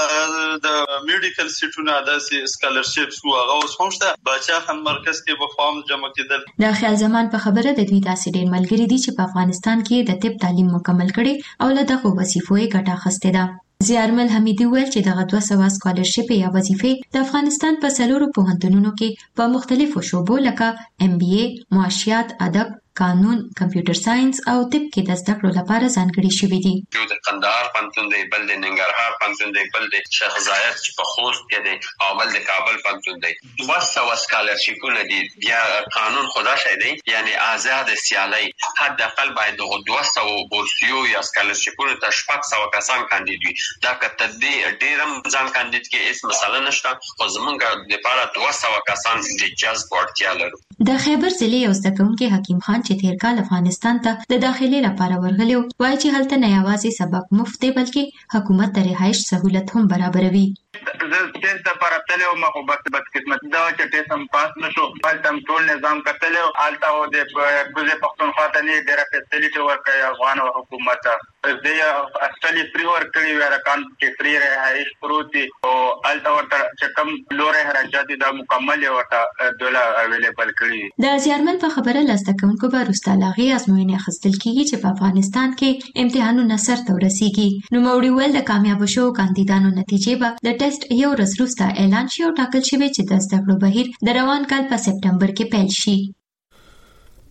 لکه د میډیکل سیټونه داسې سکالرشپس وو هغه اوس هم شته. باچا خان مرکز کې به خوا هم جمع کېدل. د خیال زمان په خبره د دوی داسې ډېر ملګري دي چې په افغانستان کې د طب تعلیم مکمل کړي او له دغو وظیفو یې ګټه اخیستې ده. زیارمل حمیدي ویل چې دغه دوه سوه سکالرشپ یا وظیفې د افغانستان په څلورو پوهنتونونو کې په مختلفو شعبو لکه ام بي اي، معاشیات، ادب، قانون، کمپیوټر ساينس او طب کې د زده کړو لپاره ځانګړي شوي دي. یو د قندهار پوهنتون دی، بل د ننګرهار پوهنتون دی، بل د شیخ زاید چې په خوست کې دی او بل د کابل پوهنتون دی. دوه سوه سکالرشپونه دي. بیا قانون خدا شي دی یعنی آزاد سیالي حد اقل باید د دوه سوه بورسیو یا سکالرشپونو ته شپږ سوه کسان کاندید وي. دا کته دی ډیرم ځان کاندید کې هیڅ مسله نشته خو زمونږ لپاره دوه سوه کسان د جذب وړتیا لرو. د خیبر ضلع یو زده کوونکی حکیم خان چې تیر کال افغانستان ته د داخلي لپاره ورغلی وایي چې هلته نه یوازې سبق مفت دی بلکې حکومت د رهایش سهولت هم برابروي. زه ټیسټ لپاره تللی وم خو بس بدقسمتي دا وه چې ټیسټ هم پاس نه شو. هلته هم ټول نظام کتلی و. هلته و د کوزې پښتونخوا ته نه ډېره فیسیلیټي ورکوي افغان حکومت ته. دوی اصلي فری ورکړي وي رقم چې فری رهایش پروت دي او هلته ورته چې کوم لوری حرکات دي دا مکمل یې ورته دوله اویلیبل کړي. د زیارمل په خبره له زده کوونکو به وروسته له هغې ازموینې اخیستل کېږي چې په افغانستان کې امتحانونه سرته ورسیږي. نوموړي ویل د کامیابو شوو کاندیدانو نتیجې به د ټیسټ یو ورځ وروسته اعلان شي او ټاکل شوی چې د زده کړو بهیر د روان کال په سپټمبر کې پیل شي.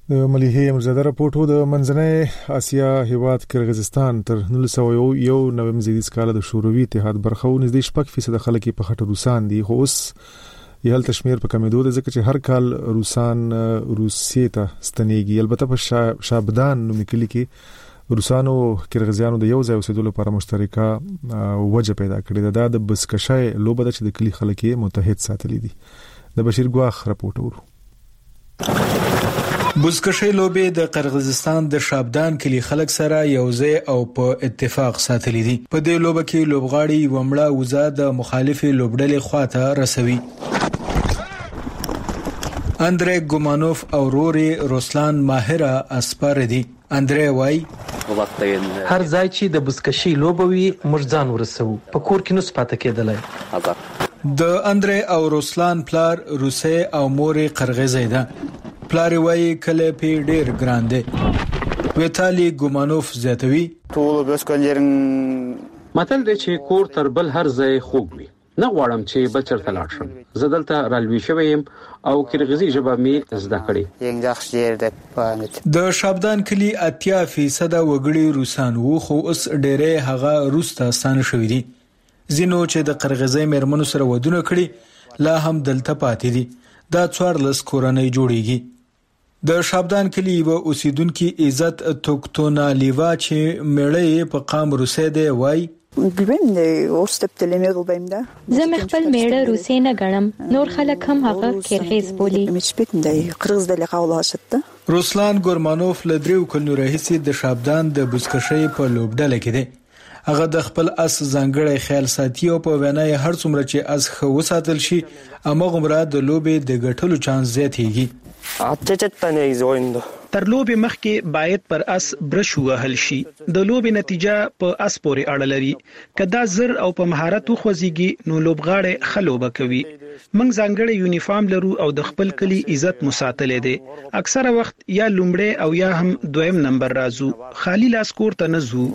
د مليحه امرزاده راپورټو د منځنۍ اسیا هیواد قرغیزستان تر نولس سوه یو نویم زیدیز کال د شوروي اتحاد برخه و نږدې شپږ فیصد خلک په خټه روسان دي خو اوس یې تشمیر په کمیدو د ځکه چې هر کال روسان روسیې ته ستنېږي. البته په شابدان نوم کلی کې روسانو قرغیزانو د یو ځای اوسېدو لپاره مشترکه وجه پیدا کړې ده. د بسکشای لوبه ده چې د کلی خلک یې متحد ساتلي دي. د بشیر ګواخ راپورټ ورو. بزکشي لوبې د قرغیزستان د شابدان کلی خلک سره یوځای او په اتفاق ساتلي دي. په دې لوبه کې لوبغاړي ومړه وزا د مخالفي لوبډلې خواته رسوي. اندرې ګومانوف او روري روسلان ماهره اسپار دي. اندرې وای هر ځای چې د بزکشي لوبه وي موږ ځان ورسو په کور کې نو سپاته کېدلای. د اندرې او روسلان پلار روسي او موري قرغیزي ده. پلار وای کله په ډیر ګران دی. ویتالي ګومانوف زیاتوي ټول بسکلرن متل دی چې کور تر بل هر ځای خوږ وي. نه غواړم چې بچر ته لاړ شم. زه دلته رالوي شوم او قرغیزي ژبه مې زده کړې. د شابدان کلی اتیا فیصد وګړي روسان وو خو اوس ډېرې هغه روسته ستانه شوې دي. زینو چې د قرغیزي مېرمنو سره ودونه کړي لا هم دلته پاتې دي. دا څوارلس کورنۍ جوړیږي. د شابدان کلی و اوسیدونکو عزت توکتونا لیوا چې مړې په قام روسي دی وای زه خپل میړه روسي نه غړم نور خلک هم هغه قرغیز بولی. روسلان ګورمانوف لدریو کلونو راهیسې د شابدان د بزکشي په لوبډله کې دی. هغه د خپل اس ځانګړی خیال ساتي او په وینا یې هر څومره چې اس خو وساتل شي امغه مراد د لوبې د ګټلو چانس زیاتېږي. تر لوبې مخکې باید پر اس برش وهل شي. د لوبې نتیجه په اس پورې اړه لري. کدا زر او په مهارت خوځيږي نو لوبغاړي خلوبه کوي. موږ ځانګړی یونیفارم لرو او د خپل کلی عزت مساتلې دي. اکثره وخت یا لومړی او یا هم دویم نمبر راځو. خالی لاس کور ته نه ځو.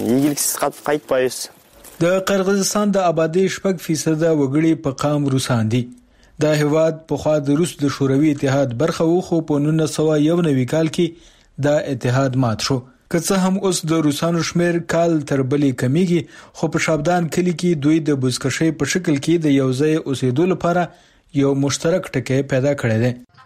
د قرغیزستان د آبادی شپږ فیصد وګړي په قام روسان دي. دا هیواد په خوا د روس د شوروي اتحاد برخه و خو په نولس سوه یو نوي کال کې دا اتحاد مات شو. که څه هم اوس د روسانو شمیر کال تر بلې کمیږي خو په شابدان کلی کې دوی د بزکشي په شکل کې د یوځای اوسېدو لپاره یو مشترک ټکی پیدا کړی دی.